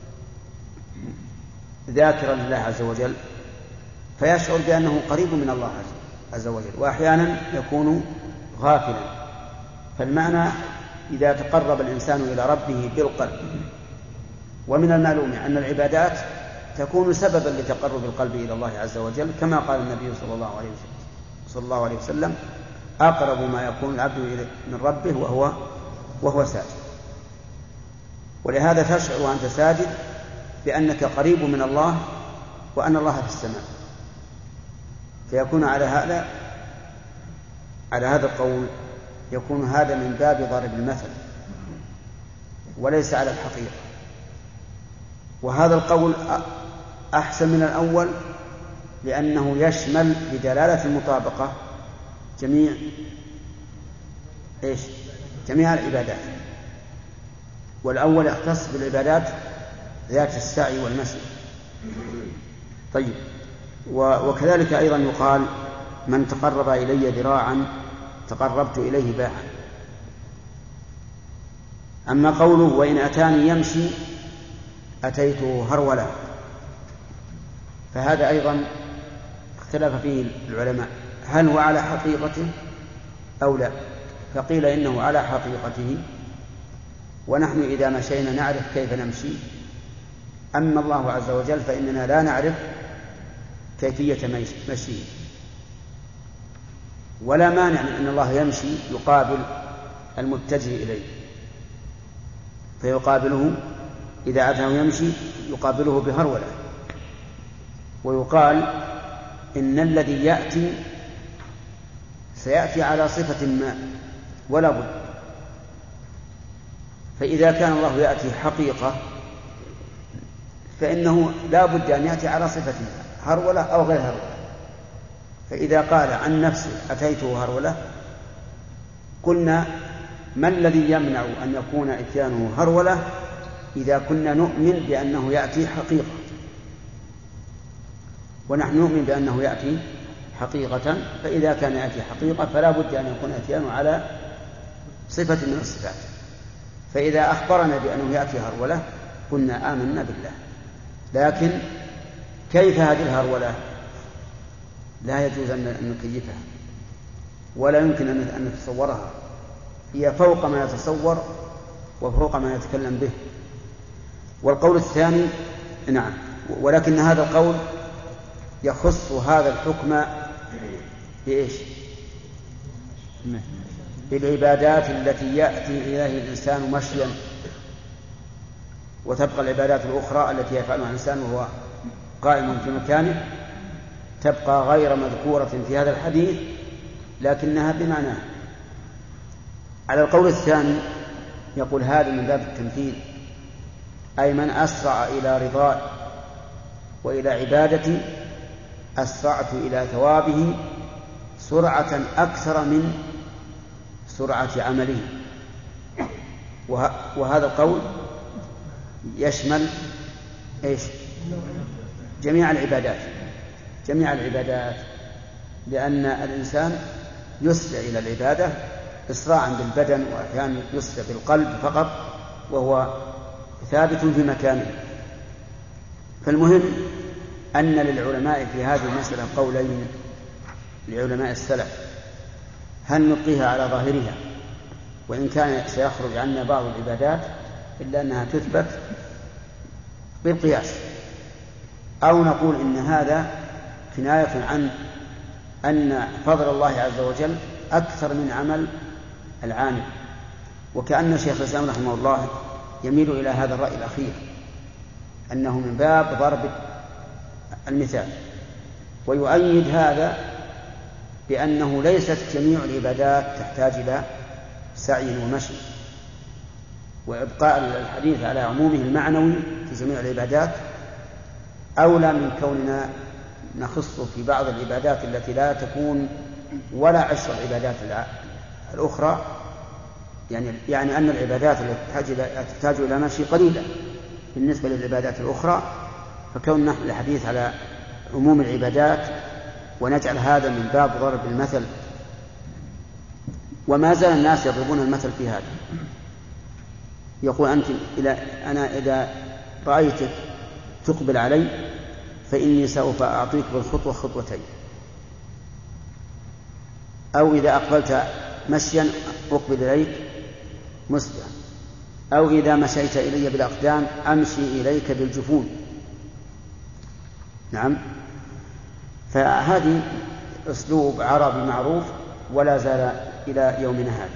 ذاكرا لله عز وجل فيشعر بأنه قريب من الله عز وجل، وأحيانا يكون غافلا. فالمعنى إذا تقرب الإنسان إلى ربه بالقلب. ومن المعلوم أن العبادات تكون سببا لتقرب القلب إلى الله عز وجل، كما قال النبي صلى الله عليه وسلم, صلى الله عليه وسلم أقرب ما يكون العبد من ربه وهو, وهو ساجد. ولهذا تشعر وأنت ساجد بأنك قريب من الله وأن الله في السماء. فيكون على هذا على هذا القول يكون هذا من باب ضرب المثل وليس على الحقيقة. وهذا القول أحسن من الأول لأنه يشمل بدلالة المطابقة جميع إيش؟ جميع العبادات، والأول يختص بالعبادات ذات السعي والمشي. طيب، وكذلك أيضا يقال من تقرب إلي ذراعا تقربت إليه باعا. أما قوله وإن أتاني يمشي أتيته هرولا فهذا أيضا اختلف فيه العلماء، هل هو على حقيقته أو لا؟ فقيل إنه على حقيقته، ونحن إذا مشينا نعرف كيف نمشي. أما الله عز وجل فإننا لا نعرف كيفية مشيه، ولا مانع من أن الله يمشي يقابل المتجه إليه فيقابله إذا أتاه يمشي يقابله بهرولة. ويقال إن الذي يأتي سيأتي على صفة ما ولا بد. فإذا كان الله يأتي حقيقة فإنه لا بد أن يأتي على صفة هرولة أو غير هرولة. فإذا قال عن نفسه أتيته هرولة قلنا ما الذي يمنع أن يكون إتيانه هرولة إذا كنا نؤمن بأنه يأتي حقيقة، ونحن نؤمن بأنه يأتي حقيقة. فإذا كان يأتي حقيقة فلا بد أن يكون إتيانه على صفة من الصفات. فإذا أخبرنا بأنه يأتي هرولة قلنا آمنا بالله. لكن كيف هذه الهرولة لا يجوز أن نكيفها ولا يمكن أن نتصورها، هي فوق ما يتصور وفوق ما نتكلم به. والقول الثاني نعم، ولكن هذا القول يخص هذا الحكم بإيش؟ بالعبادات التي يأتي إليه الإنسان مشيا، وتبقى العبادات الأخرى التي يفعلها الإنسان وهو قائم في مكانه تبقى غير مذكورة في هذا الحديث لكنها بمعناه. على القول الثاني يقول هذا من باب التمثيل، أي من أسرع إلى رضاء وإلى عبادتي أسرعت إلى ثوابه سرعة أكثر من سرعة عمله. وهذا القول يشمل إيش؟ جميع العبادات جميع العبادات لأن الإنسان يسرع إلى العبادة إسراعا بالبدن، وأحيانا يسرع بالقلب فقط وهو ثابت في مكانه. فالمهم أن للعلماء في هذه المسألة قولين لعلماء السلف، هل نبقيها على ظاهرها وإن كان سيخرج عنا بعض العبادات إلا أنها تثبت بالقياس، أو نقول إن هذا كناية عن أن فضل الله عز وجل أكثر من عمل العامل، وكأن شيخ الإسلام رحمه الله يميل إلى هذا الرأي الأخير أنه من باب ضرب المثال، ويؤيد هذا بأنه ليست جميع العبادات تحتاج إلى سعي ومشي، وإبقاء الحديث على عمومه المعنوي في جميع العبادات أولى من كوننا نخص في بعض العبادات التي لا تكون ولا عشر العبادات الأخرى، يعني يعني أن العبادات التي تحتاج إلى مشي قليلة بالنسبة للعبادات الأخرى، فكون نحن الحديث على عموم العبادات ونجعل هذا من باب ضرب المثل. وما زال الناس يضربون المثل في هذا، يقول أنت إذا أنا إذا رأيتك تقبل علي فإني سوف أعطيك بالخطوة خطوتين، أو إذا أقبلت مشيا أقبل إليك مسرعا، أو إذا مشيت إلي بالأقدام أمشي إليك بالجفون. نعم، فهذه أسلوب عربي معروف ولا زال إلى يومنا هذا.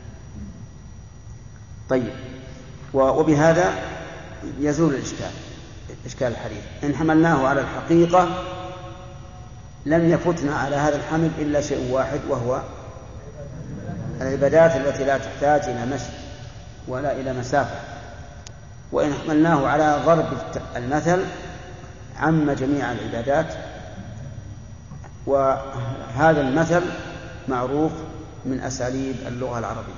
طيب، وبهذا يزول الإشكال إشكال الحديث. إن حملناه على الحقيقة لم يفتنا على هذا الحمل إلا شيء واحد، وهو العبادات التي لا تحتاج إلى مشي ولا إلى مسافة. وإن حملناه على ضرب المثل عم جميع العبادات، وهذا المثل معروف من أساليب اللغة العربية.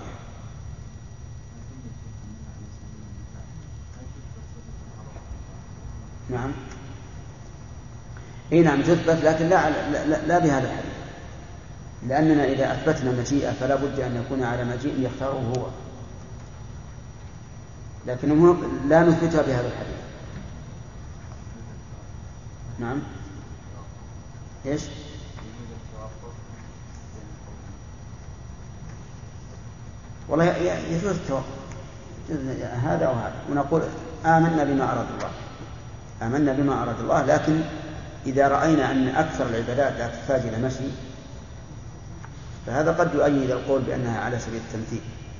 نعم، اي نعم تثبت، لكن لا, لا, لا بهذا الحديث، لأننا إذا أثبتنا مجيئة فلا بد أن يكون على مجيء يختاره هو، لكن لا نثبتها بهذا الحديث. نعم، ايش؟ والله يجوز التوقف هذا وهذا، ونقول آمنا بما أراد الله، آمنا بما أراد الله، لكن إذا رأينا أن أكثر العبادات لا تحتاج إلى مشي فهذا قد يؤيد القول بأنها على سبيل التمثيل.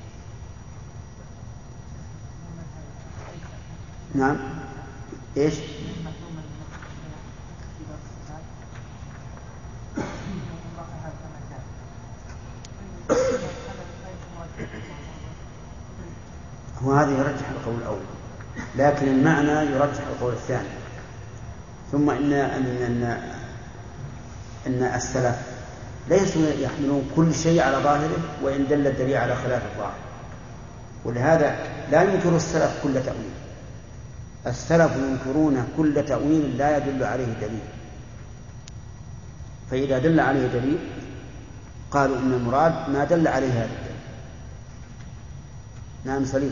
نعم، إيش؟ هو هذا يرجح القول الأول، لكن المعنى يرجح القول الثاني. ثم إن أن أن أن السلف ليسوا يحملون كل شيء على ظاهره وإن دل الدليل على خلاف الظاهر، ولهذا لا ينكر السلف كل تأويل. السلف ينكرون كل تأويل لا يدل عليه دليل، فإذا دل عليه دليل قالوا إن المراد ما دل عليه هذا الدليل. نعم سليم.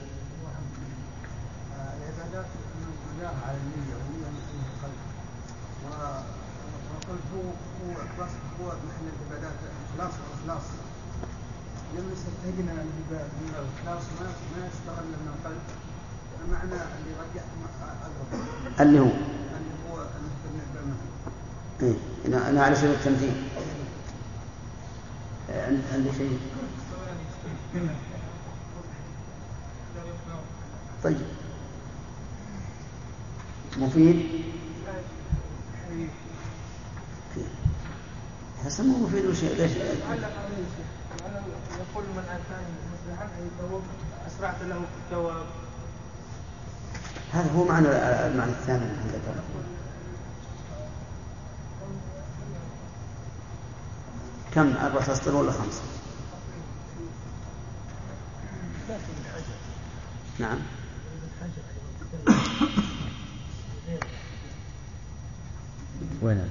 العبادات مبناها على النية والنية محل القلب، والقلب هو هو إخلاص، هو محل العبادات، الإخلاص والإخلاص. لما استنتجنا من الإخلاص ما ما استغل من القلب، معنى اللي رجح أقرب اللي هو اللي هو المثل. إيه، أنا أنا على سبيل التمثيل. عندي شيء. طيب، مفيد حسن مو مفيد وشيء. ليش يقول من أتاني مسرعا أسرعت له الثواب؟ هذا هو معنى المعنى الثاني من ذكر. كم أربعة أسطر ولا خمسة؟ نعم. وين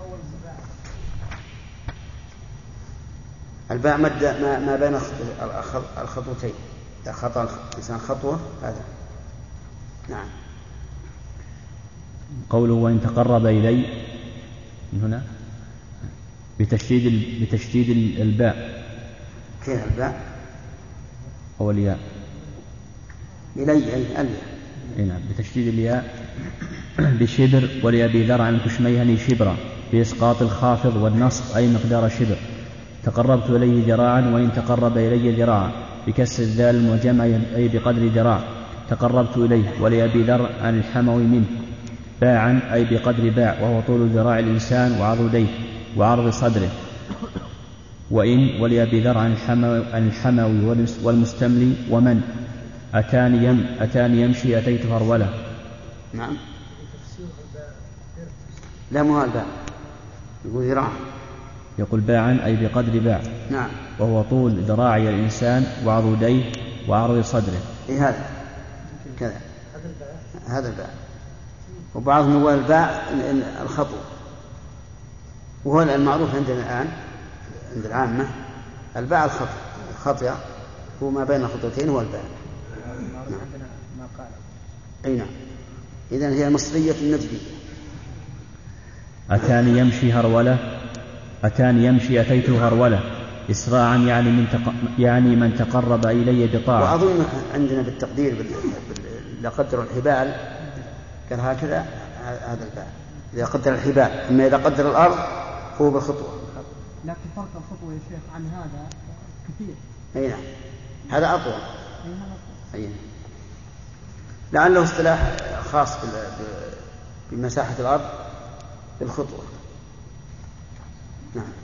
الباء مد ما, ما بين الخطوتين، إذا خطأ الإنسان خطوة هذا. نعم. قوله وإن تقرب إلي من هنا بتشديد بتشديد الباء. كيف الباء؟ هو الياء. إلي أي ألي. نعم بتشديد الياء بشبر، ولأبي ذر عن الكشميهني شبرا بإسقاط الخافض والنصب أي مقدار شبر. تقربت إليه ذراعا وإن تقرب إلي ذراعا بكسر الذال المعجمة أي بقدر ذراع. تقربت إليه. ولأبي ذر عن الحموي منه باعا أي بقدر باع، وهو طول ذراع الإنسان وعضديه وعرض صدره. وإن ولأبي ذر عن الحموي, عن الحموي والمستملي ومن أتاني, يم أتاني يمشي أتيت هرولة. نعم لا مو الباع يقول ذراع، يقول باعا أي بقدر باع. نعم وهو طول ذراعي الإنسان وعضديه وعرض صدره. إيه هذا كذا هذا الباع. وبعضهم هو الباع الخطو، وهو المعروف عندنا الآن عند العامة الباع الخطو، الخطية هو ما بين الخطوتين هو الباع. نعم. أي نعم. إذن هي المصرية النجدية. أتاني يمشي هرولة أتاني يمشي أتيت هرولة إسراعا يعني من تق... يعني من تقرب إلي بطاعة. وأظن عندنا بالتقدير بال... بال... قدر الحبال كان هكذا هذا الباع إذا قدر الحبال، أما إذا قدر الأرض هو بالخطوة. لكن فرق الخطوة يا شيخ عن هذا كثير. أي نعم هذا أطول. أي نعم. لعله اصطلاح خاص بمساحة الأرض بالخطوة. نعم.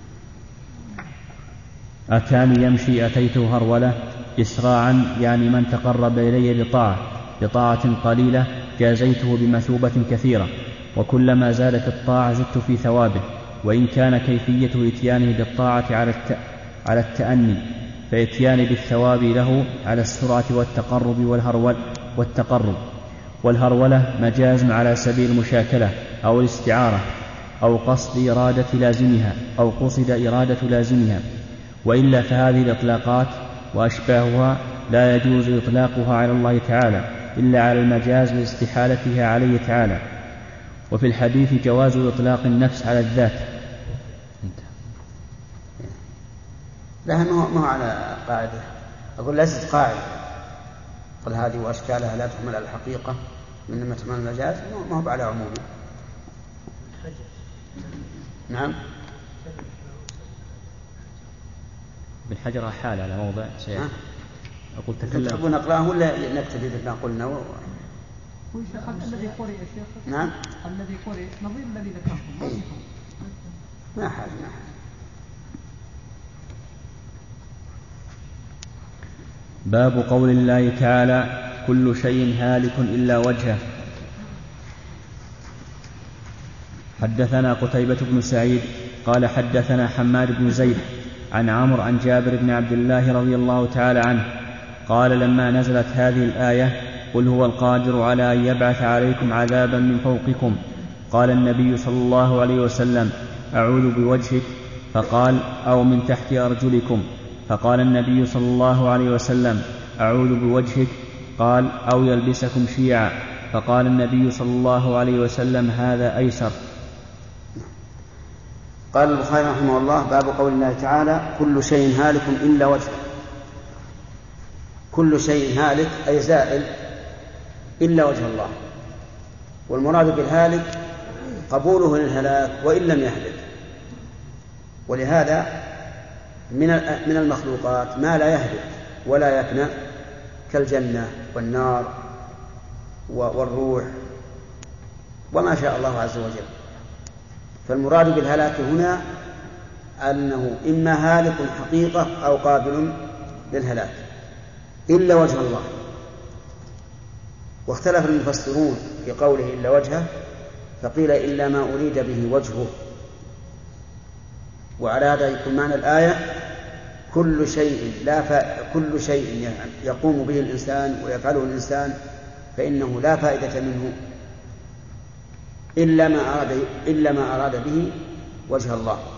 أتاني يمشي أتيته هرولة إسراعا يعني من تقرب إلي بطاعة بطاعة قليلة جازيته بمثوبة كثيرة، وكلما زادت الطاعة زدت في ثوابه، وإن كان كيفية إتيانه بالطاعة على الت... على التأني، فإتياني بالثواب له على السرعة والتقرب والهرول والتقرب. والهرولة مجاز على سبيل المشاكلة أو الاستعارة أو قصد إرادة لازمها أو قصد إرادة لازمها، وإلا فهذه الإطلاقات وأشباهها لا يجوز إطلاقها على الله تعالى إلا على المجاز لاستحالتها عليه تعالى. وفي الحديث جواز إطلاق النفس على الذات. لا ما هو على قاعدة، أقول ليست قاعدة، قل هذه وأشكالها لا تحمل على الحقيقة إنما تحمل المجاز، ما هو على عمومه. نعم بالحجر حال على موضع شيء. أقول تكلم. تحبون نقرأه ولا نكتفي بما قلنا؟ و... هو شيخ الذي قرئ يا شيخ. نعم الذي قرئ نظير الذي ذكرته. إيه؟ ما حاجة ما حاجة. باب قول الله تعالى كل شيء هالك إلا وجهه. حدثنا قتيبة بن سعيد قال حدثنا حماد بن زيد عن عمرو عن جابر بن عبد الله رضي الله تعالى عنه قال لما نزلت هذه الآية قل هو القادر على أن يبعث عليكم عذابا من فوقكم قال النبي صلى الله عليه وسلم أعوذ بوجهك، فقال أو من تحت أرجلكم، فقال النبي صلى الله عليه وسلم أعوذ بوجهك، قال أو يلبسكم شيعا، فقال النبي صلى الله عليه وسلم هذا أيسر. قال البخاري رحمه الله باب قول الله تعالى كل شيء هالك إلا وجهه. كل شيء هالك أي زائل إلا وجه الله، والمراد بالهالك قبوله للهلاك وإن لم يهلك. ولهذا من المخلوقات ما لا يهلك ولا يفنى كالجنة والنار والروح وما شاء الله عز وجل. فالمراد بالهلاك هنا أنه إما هالك حقيقة أو قابل للهلاك إلا وجه الله. واختلف المفسرون في قوله إلا وجهه، فقيل إلا ما أريد به وجهه، وعلى هذا يكون معنى الآية كل شيء لا ف... كل شيء يقوم به الإنسان ويفعله الإنسان فإنه لا فائدة منه إلا ما أراد إلا ما أراد به وجه الله.